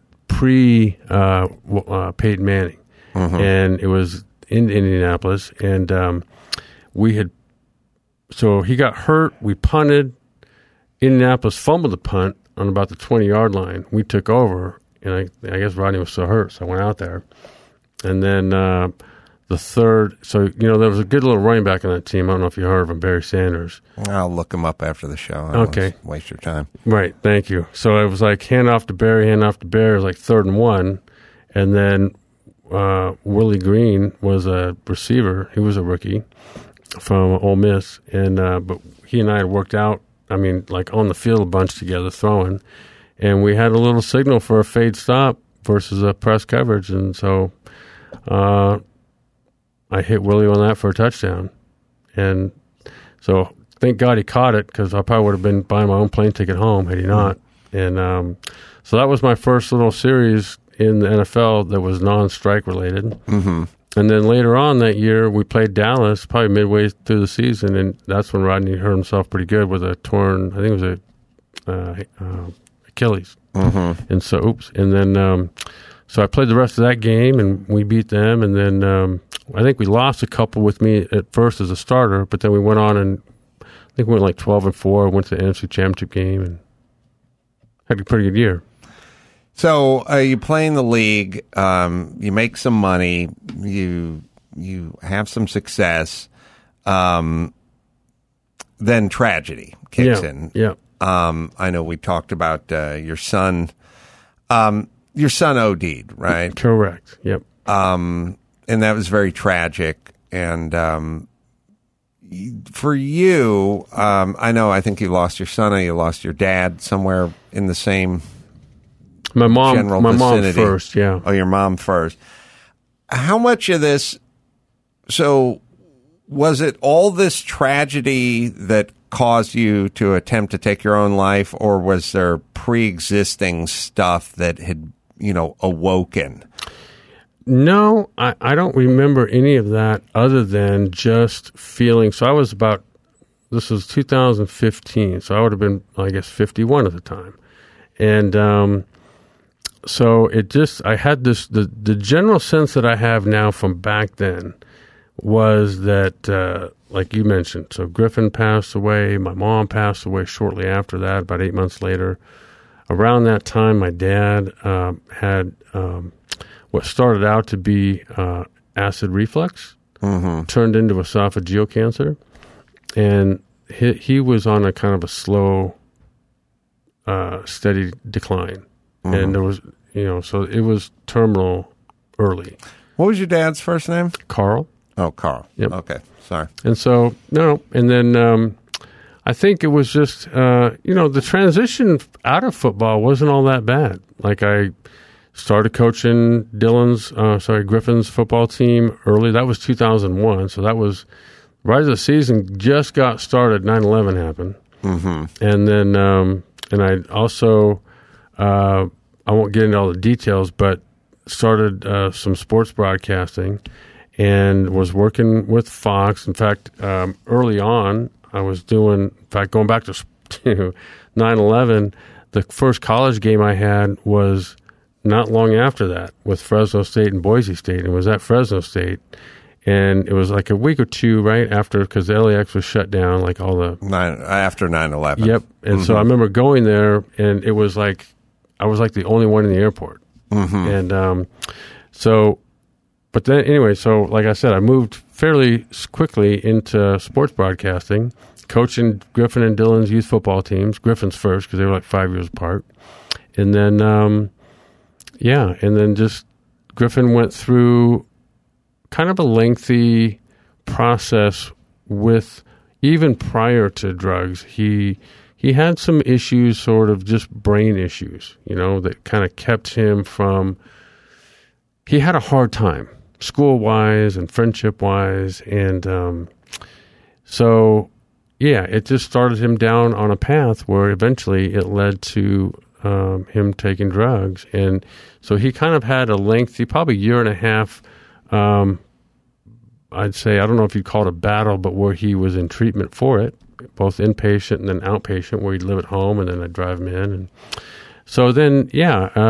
Manning, and it was in Indianapolis, and so he got hurt. We punted. Indianapolis fumbled the punt on about the 20-yard line. We took over. And I guess Rodney was so hurt, so I went out there. And then the third, so, there was a good little running back on that team. I don't know if you heard of him, Barry Sanders. I'll look him up after the show. I don't okay. want to waste your time. Right, thank you. So it was like hand off to Barry. It was like 3rd and 1. And then Willie Green was a receiver. He was a rookie from Ole Miss. And but he and I had worked out, like on the field a bunch together throwing. And we had a little signal for a fade stop versus a press coverage. And so I hit Willie on that for a touchdown. And so thank God he caught it, because I probably would have been buying my own plane ticket home had he not. And so that was my first little series in the NFL that was non-strike related. Mm-hmm. And then later on that year, we played Dallas probably midway through the season, and that's when Rodney hurt himself pretty good with a torn, I think it was a Achilles. Mm-hmm. And so, and then, so I played the rest of that game, and we beat them. And then I think we lost a couple with me at first as a starter, but then we went on, and I think we went like 12-4. Went to the NFC Championship game and had a pretty good year. So you play in the league, you make some money, you have some success, then tragedy kicks in. Yeah. I know we talked about your son. Your son OD'd, right? Correct. Yep. And that was very tragic. And for you, I think you lost your son, or you lost your dad somewhere in the same my mom vicinity. First, yeah. Oh, your mom first. How much of this? So, was it all this tragedy that caused you to attempt to take your own life, or was there pre-existing stuff that had, awoken? No, I don't remember any of that other than just feeling. So this was 2015, so I would have been, I guess, 51 at the time. And so I had the general sense that I have now from back then was that, like you mentioned, so Griffin passed away, my mom passed away shortly after that, about 8 months later. Around that time, my dad had what started out to be acid reflux, turned into esophageal cancer, and he was on a kind of a slow, steady decline. And there was, so it was terminal early. What was your dad's first name? Carl. Oh, Carl. Yep. Okay, sorry. And so, and then I think it was just, the transition out of football wasn't all that bad. Like I started coaching Griffin's football team early. That was 2001. So that was right as the season just got started, 9/11 happened. Mm-hmm. And then, and I also, I won't get into all the details, but started some sports broadcasting and was working with Fox. In fact, early on, I was going back to 9/11, the first college game I had was not long after that with Fresno State and Boise State. And it was at Fresno State. And it was like a week or two right after, because the LAX was shut down, like all the... After 9/11. Yep. And so I remember going there, and it was like, I was like the only one in the airport. Mm-hmm. And but then anyway, so like I said, I moved fairly quickly into sports broadcasting, coaching Griffin and Dillon's youth football teams, Griffin's first, because they were like 5 years apart. And then, and then just Griffin went through kind of a lengthy process with, even prior to drugs, he had some issues, sort of just brain issues, that kind of kept him from, he had a hard time school-wise and friendship-wise. And so, it just started him down on a path where eventually it led to him taking drugs. And so he kind of had a lengthy, probably year and a half, I'd say, I don't know if you'd call it a battle, but where he was in treatment for it, both inpatient and then outpatient, where he'd live at home and then I'd drive him in. And so then, he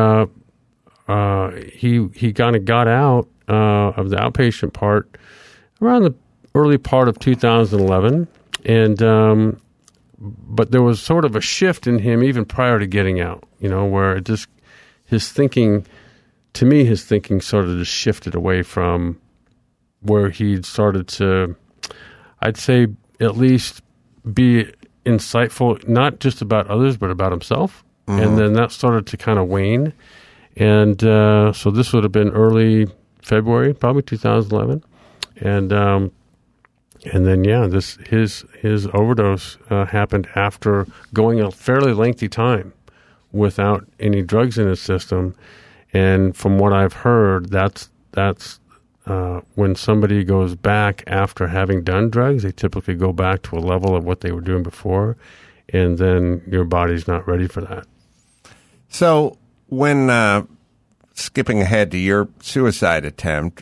kind of got out of the outpatient part around the early part of 2011. And, but there was sort of a shift in him even prior to getting out, where it just, his thinking sort of just shifted away from where he'd started to, I'd say, at least be insightful, not just about others, but about himself. Mm-hmm. And then that started to kind of wane. And so this would have been early February, probably 2011. And then, his overdose happened after going a fairly lengthy time without any drugs in his system. And from what I've heard, that's when somebody goes back after having done drugs, they typically go back to a level of what they were doing before, and then your body's not ready for that. So when skipping ahead to your suicide attempt,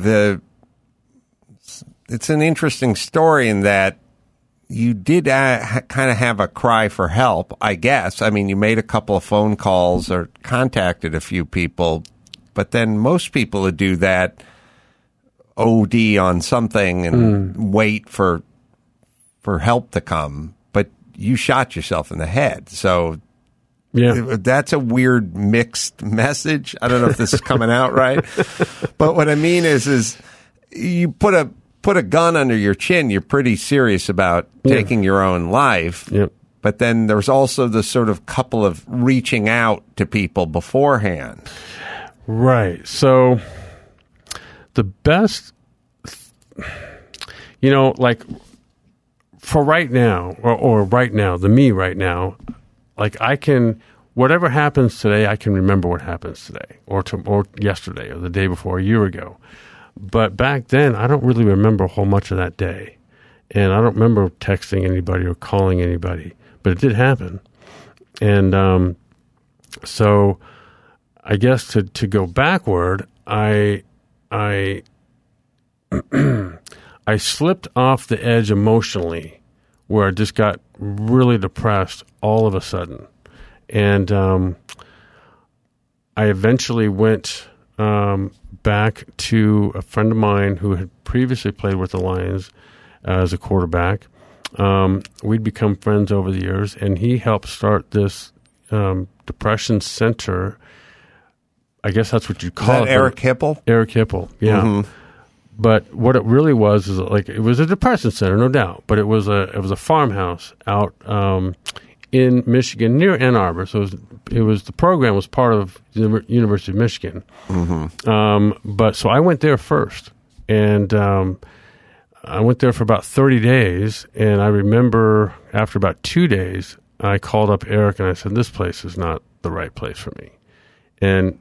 it's an interesting story in that you did kind of have a cry for help, I guess. I mean, you made a couple of phone calls or contacted a few people, but then most people would do that, OD on something and wait for help to come. But you shot yourself in the head. So that's a weird mixed message. I don't know if this is coming out right. But what I mean is you put a gun under your chin, you're pretty serious about taking your own life. Yep. But then there's also the sort of couple of reaching out to people beforehand. Right. So the best, like for right now, or right now, the me right now, like I can, whatever happens today, I can remember what happens today or yesterday or the day before, a year ago. But back then, I don't really remember a whole much of that day. And I don't remember texting anybody or calling anybody. But it did happen. And so I guess to go backward, I I slipped off the edge emotionally where I just got really depressed all of a sudden. And I eventually went back to a friend of mine who had previously played with the Lions as a quarterback. We'd become friends over the years, and he helped start this depression center. I guess that's what you call it. Eric Hipple? Eric Hipple, yeah. Mm-hmm. But what it really was is like it was a depression center, no doubt. But it was a farmhouse out in Michigan near Ann Arbor. So the program was part of the University of Michigan. Mm-hmm. But so I went there first, and I went there for about 30 days. And I remember after about 2 days, I called up Eric and I said, "This place is not the right place for me." And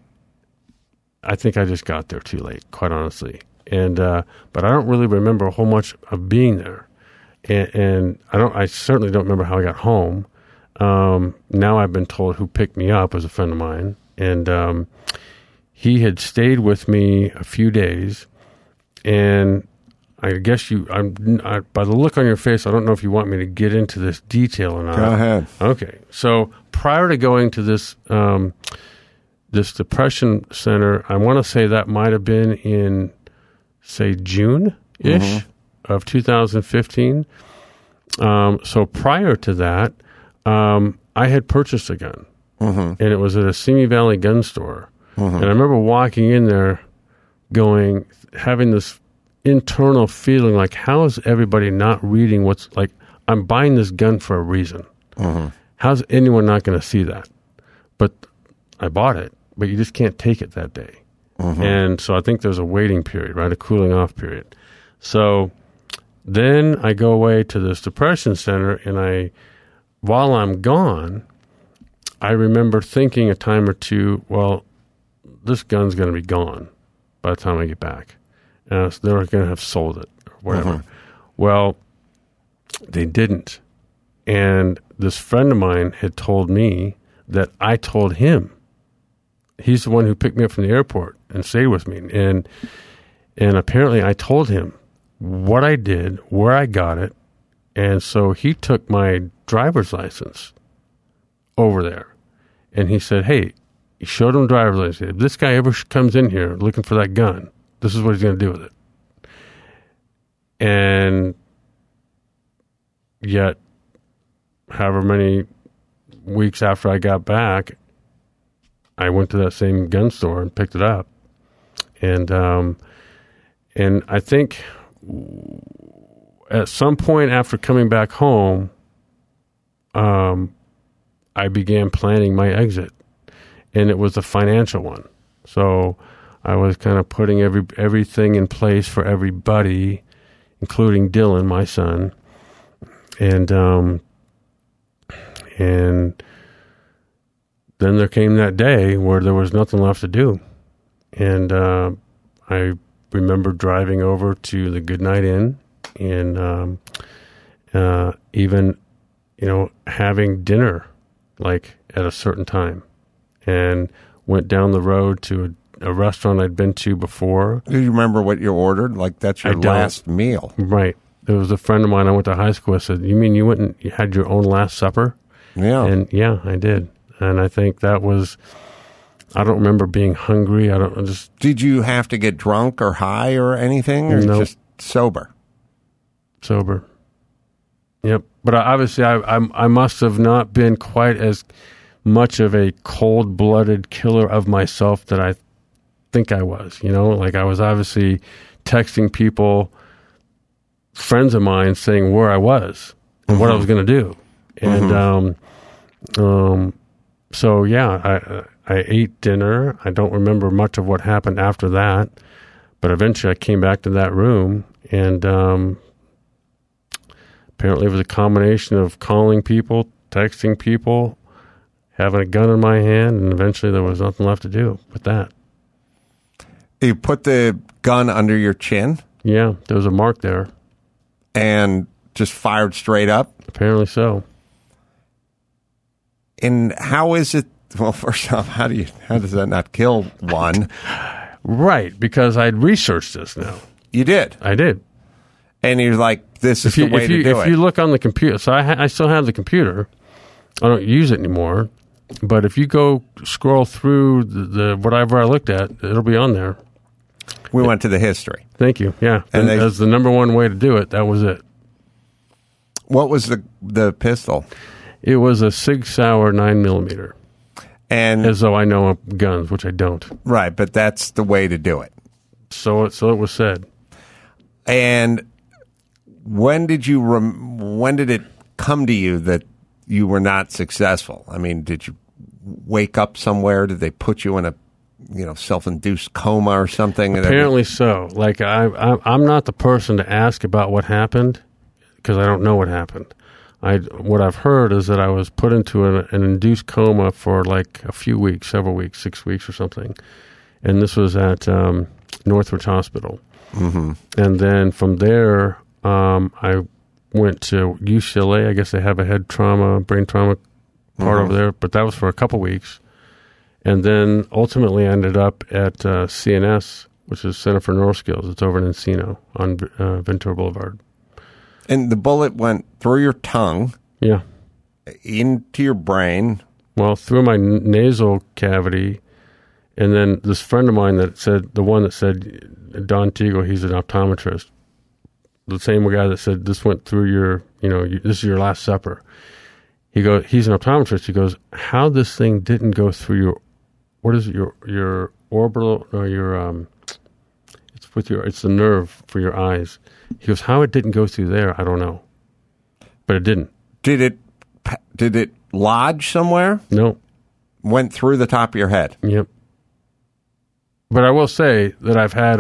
I think I just got there too late, quite honestly. And but I don't really remember a whole much of being there, and I certainly don't remember how I got home. Now I've been told who picked me up was a friend of mine, and he had stayed with me a few days. And I guess by the look on your face, I don't know if you want me to get into this detail or not. Go ahead. Okay, so prior to going to this this depression center, I want to say that might have been in, say, June-ish of 2015. So prior to that, I had purchased a gun, and it was at a Simi Valley gun store. And I remember walking in there having this internal feeling like, how is everybody not reading what's, like, I'm buying this gun for a reason. How's anyone not going to see that? But I bought it, but you just can't take it that day. And so I think there's a waiting period, right? A cooling off period. So then I go away to this depression center, and while I'm gone, I remember thinking a time or two, well, this gun's going to be gone by the time I get back. So they're going to have sold it or whatever. Well, they didn't. And this friend of mine had told me that I told him. He's the one who picked me up from the airport and stayed with me. And apparently I told him what I did, where I got it. And so he took my driver's license over there. And he said, hey, he showed him driver's license. If this guy ever comes in here looking for that gun, this is what he's going to do with it. And yet, however many weeks after I got back, I went to that same gun store and picked it up. And I think at some point after coming back home, I began planning my exit. And it was a financial one. So I was kind of putting everything in place for everybody, including Dylan, my son. And then there came that day where there was nothing left to do. And I remember driving over to the Goodnight Inn and even, having dinner, like, at a certain time. And went down the road to a restaurant I'd been to before. Do you remember what you ordered? Like, that's your last meal. Right. There was a friend of mine I went to high school with. I said, you mean you went and you had your own Last Supper? Yeah. And yeah, I did. And I think that was, I don't remember being hungry. Did you have to get drunk or high or anything? Or nope. Just sober? Sober. Yep. But obviously I must have not been quite as much of a cold-blooded killer of myself that I think I was. Like I was obviously texting people, friends of mine, saying where I was and what I was going to do. And so yeah, I ate dinner. I don't remember much of what happened after that, but eventually I came back to that room, and apparently it was a combination of calling people, texting people, having a gun in my hand, and eventually there was nothing left to do with that. You put the gun under your chin Yeah, there was a mark there. and just fired straight up. Apparently so. And how is it? Well, first off, how does that not kill one? Right, because I'd researched this now. You did, I did. and you're like, "This is the way to do if it." you look on the computer, so I still have the computer. I don't use it anymore. But if you go scroll through the whatever I looked at, it'll be on there. We went to the history. Thank you. Yeah, And and as the number one way to do it, that was it. What was the pistol? It was a Sig Sauer 9mm. And As though I know guns, which I don't. right, but that's the way to do it. So it was said. And when did it come to you that you were not successful? I mean, did you wake up somewhere? Did they put you in a self-induced coma or something? Apparently so. Like I'm not the person to ask about what happened because I don't know what happened. What I've heard is that I was put into an induced coma for like a few weeks, several weeks, 6 weeks or something, and this was at Northridge Hospital. Mm-hmm. And then from there, I went to UCLA. I guess they have a brain trauma part over there, but that was for a couple weeks. And then ultimately I ended up at CNS, which is Center for Neuroskills. It's over in Encino on Ventura Boulevard. And the bullet went through your tongue, Yeah. into your brain. Well, through my nasal cavity, and then this friend of mine that said, Don Teagle, he's an optometrist, the same guy that said, this went through your, this is your last supper. He's an optometrist. He goes, how this thing didn't go through your, what is it, your orbital, or your, it's the nerve for your eyes. He goes, how it didn't go through there, I don't know. But it didn't. Did it lodge somewhere? No. Went through the top of your head? Yep. But I will say that I've had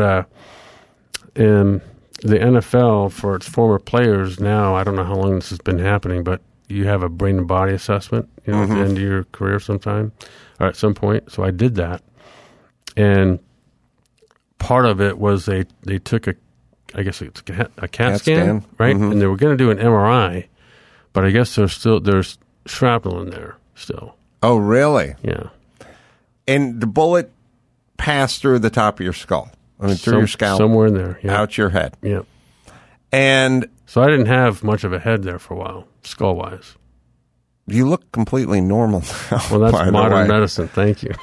in the NFL for its former players now, I don't know how long this has been happening, but you have a brain and body assessment, at the end of your career sometime, or at some point. So I did that. And part of it was they took I guess it's a CAT scan, right? Mm-hmm. And they were going to do an MRI, but I guess there's shrapnel in there still. Oh, really? Yeah. And the bullet passed through the top of your skull. I mean, through your scalp. Somewhere in there. Yeah. Out your head. Yeah. And so I didn't have much of a head there for a while, skull-wise. You look completely normal now. Well, that's modern medicine. Thank you.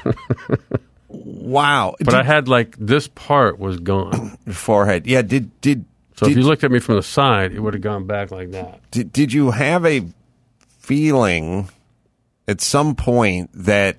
Wow. But I had this part was gone. Your forehead. Yeah. So if you looked at me from the side, it would have gone back like that. Did you have a feeling at some point that,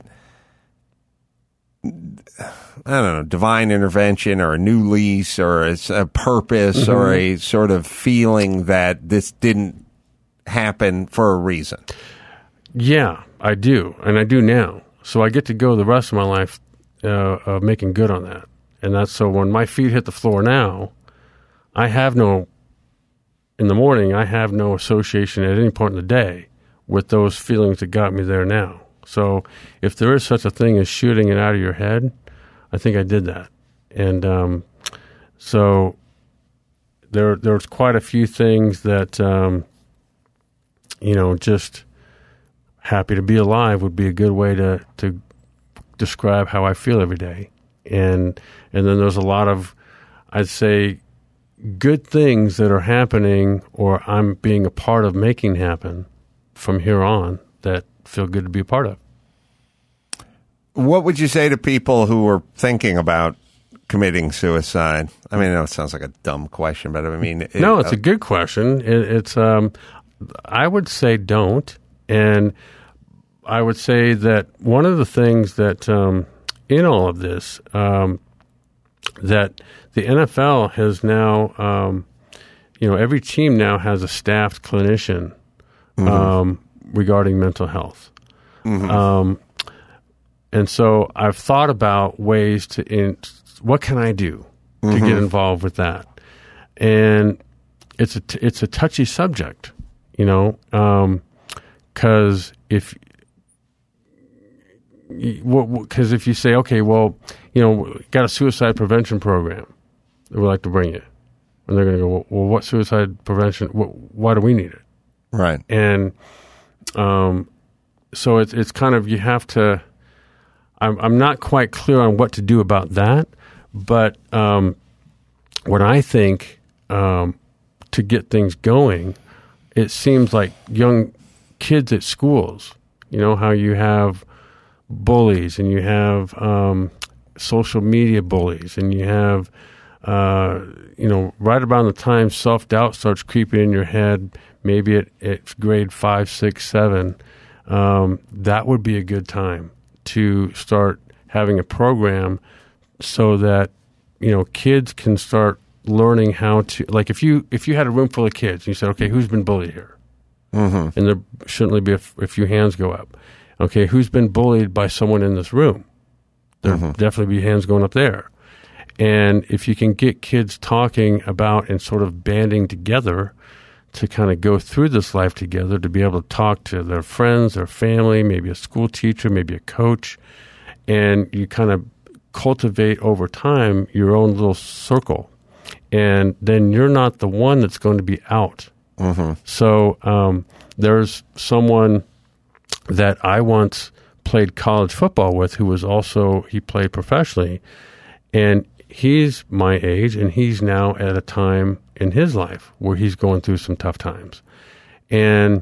I don't know, divine intervention or a new lease or a purpose or a sort of feeling that this didn't happen for a reason? Yeah, I do. And I do now. So I get to go the rest of my life making good on that. And that's so when my feet hit the floor now, in the morning, I have no association at any point in the day with those feelings that got me there now. So if there is such a thing as shooting it out of your head, I think I did that. And so there's quite a few things that, just happy to be alive would be a good way to describe how I feel every day. And then there's a lot of, I'd say, good things that are happening or I'm being a part of making happen from here on that feel good to be a part of. What would you say to people who are thinking about committing suicide? I mean, I know it sounds like a dumb question, but I mean... No, it's a good question. It's I would say don't. And I would say that one of the things that in all of this, that the NFL has now, every team now has a staffed clinician regarding mental health. Mm-hmm. And so I've thought about ways what can I do to get involved with that? And it's a touchy subject, because if because if you say, okay, well, got a suicide prevention program that we'd like to bring you, and they're going to go, well, what suicide prevention? Why do we need it? Right. And so it's kind of, you have to. I'm not quite clear on what to do about that, but what I think to get things going, it seems like young kids at schools, how you have bullies and you have social media bullies and you have, right around the time self-doubt starts creeping in your head, maybe at grade 5, 6, 7, that would be a good time to start having a program so that, kids can start learning how to, like if you had a room full of kids and you said, okay, who's been bullied here? Mm-hmm. And there shouldn't be a few hands go up. Okay, who's been bullied by someone in this room? There definitely be hands going up there. And if you can get kids talking about and sort of banding together to kind of go through this life together, to be able to talk to their friends, their family, maybe a school teacher, maybe a coach, and you kind of cultivate over time your own little circle. And then you're not the one that's going to be out. Mm-hmm. So there's someone that I once played college football with who was also, he played professionally, and he's my age, and he's now at a time in his life where he's going through some tough times. And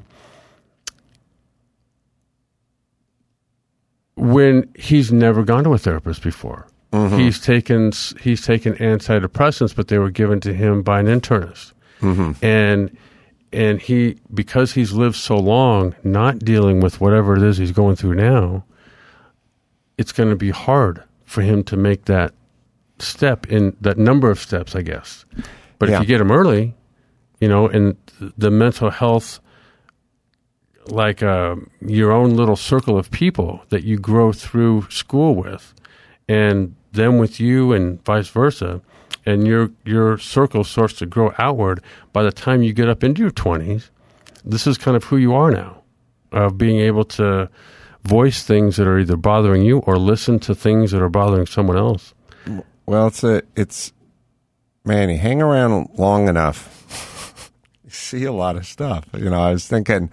when he's never gone to a therapist before, he's taken antidepressants, but they were given to him by an internist. And he, because he's lived so long not dealing with whatever it is he's going through now, it's going to be hard for him to make that step, in that number of steps, I guess. But if you get him early, and the mental health, like your own little circle of people that you grow through school with, and them with you and vice versa, and your circle starts to grow outward, by the time you get up into your 20s, this is kind of who you are now, of being able to voice things that are either bothering you or listen to things that are bothering someone else. Well, it's man, you hang around long enough, you see a lot of stuff. I was thinking,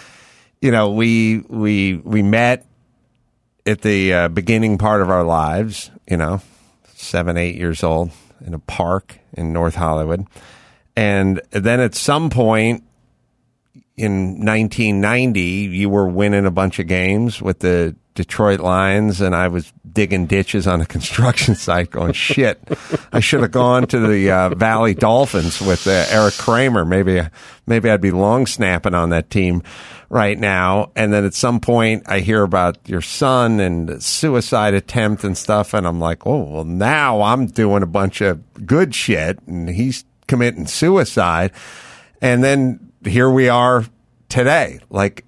we met at the beginning part of our lives, 7, 8 years old, in a park in North Hollywood. And then at some point in 1990, you were winning a bunch of games with the Detroit Lions, and I was digging ditches on a construction site going, shit, I should have gone to the Valley Dolphins with Eric Kramer. Maybe I'd be long snapping on that team right now. And then at some point I hear about your son and suicide attempt and stuff, and I'm like, oh, well, now I'm doing a bunch of good shit, and he's committing suicide. And then here we are today. Like,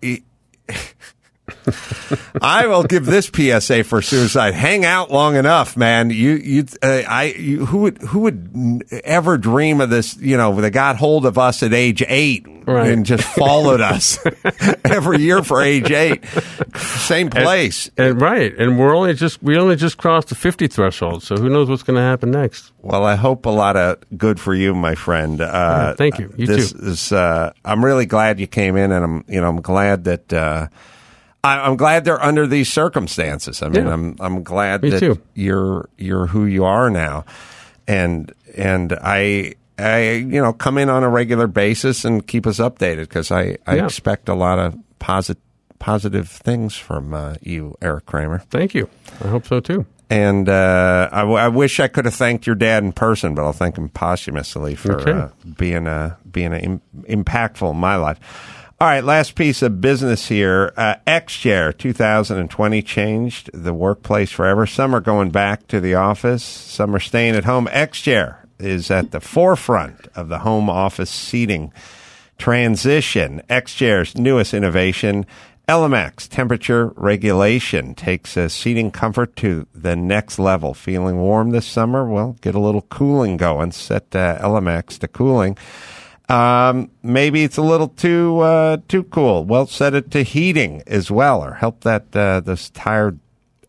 I will give this PSA for suicide. Hang out long enough, man. Who would ever dream of this? They got hold of us at age 8 and just followed us every year for age 8. Same place. And we only just crossed the 50 threshold. So who knows what's going to happen next? Well, I hope a lot of good for you, my friend. Thank you. You too. I'm really glad you came in, and I'm glad that. I'm glad they're under these circumstances. I mean, I'm glad that too. You're who you are now, and I come in on a regular basis and keep us updated, because I expect a lot of positive things from you, Eric Kramer. Thank you. I hope so too. And I wish I could have thanked your dad in person, but I'll thank him posthumously for being impactful in my life. All right, last piece of business here. X-Chair 2020 changed the workplace forever. Some are going back to the office. Some are staying at home. X-Chair is at the forefront of the home office seating transition. X-Chair's newest innovation, LMX temperature regulation, takes seating comfort to the next level. Feeling warm this summer? Well, get a little cooling going. Set LMX to cooling. Maybe it's a little too cool. Well, set it to heating as well, or help that those tired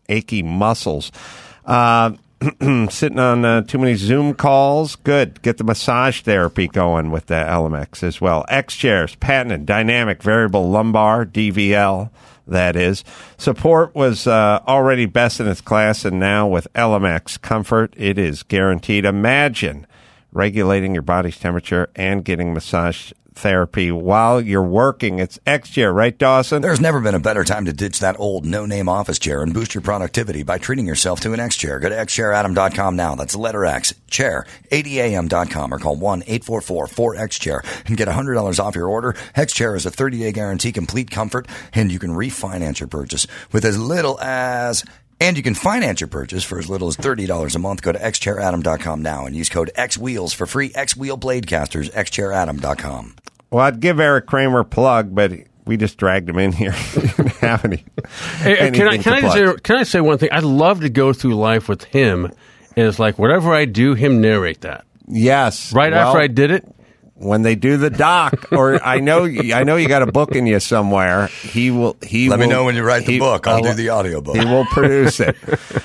achy muscles. Sitting on too many Zoom calls? Good. Get the massage therapy going with the LMX as well. X-Chairs, patented, dynamic, variable lumbar, DVL, that is. Support was already best in its class, and now with LMX Comfort, it is guaranteed. Imagine regulating your body's temperature and getting massage therapy while you're working. It's X-Chair, right, Dawson? There's never been a better time to ditch that old no-name office chair and boost your productivity by treating yourself to an X-Chair. Go to xchairadam.com now. That's the letter X, chair, ADAM.com, or call 1-844-4X-Chair and get $100 off your order. X-Chair is a 30-day guarantee, complete comfort, and you can refinance your purchase with as little as... And you can finance your purchase for as little as $30 a month. Go to xchairadam.com now and use code XWheels for free X-Wheel blade casters, xchairadam.com. Well, I'd give Eric Kramer a plug, but we just dragged him in here. He didn't have any. Can I say one thing? I'd love to go through life with him, and it's like whatever I do, him narrate that. Yes. After I did it? When they do the doc, or I know you got a book in you somewhere. Let me know when you write the book. I'll do the audiobook. He will produce it.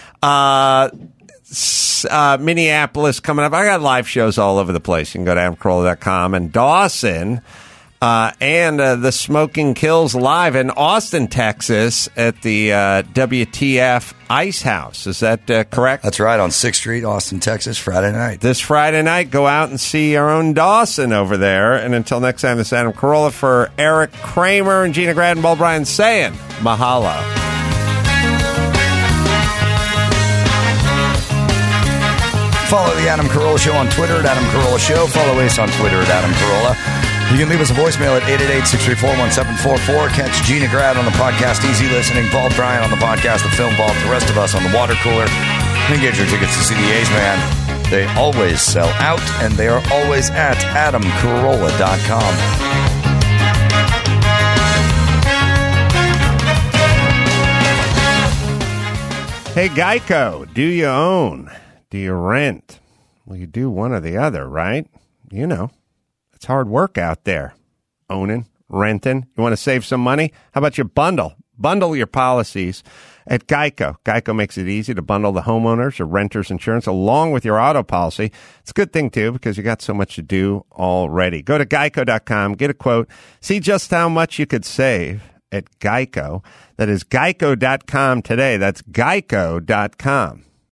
Minneapolis coming up. I got live shows all over the place. You can go to AdamCarolla.com. And Dawson and the Smoking Kills live in Austin, Texas at the WTF Ice House. Is that correct? That's right, on 6th Street, Austin, Texas, Friday night. This Friday night, go out and see our own Dawson over there. And until next time, this is Adam Carolla for Eric Kramer and Gina Gradenball Bryan saying mahalo. Follow the Adam Carolla Show on Twitter at Adam Carolla Show. Follow us on Twitter at Adam Carolla. You can leave us a voicemail at 888-634-1744. Catch Gina Grad on the podcast, Easy Listening, Paul Bryan on the podcast, The Film Vault, the rest of us on the Water Cooler. And get your tickets to see the A's, man. They always sell out, and they are always at AdamCarolla.com. Hey, Geico, do you own? Do you rent? Well, you do one or the other, right? You know, it's hard work out there. Owning, renting. You want to save some money? How about you bundle? Bundle your policies at Geico. Geico makes it easy to bundle the homeowners or renters insurance along with your auto policy. It's a good thing, too, because you got so much to do already. Go to geico.com, get a quote, see just how much you could save at Geico. That is geico.com today. That's geico.com.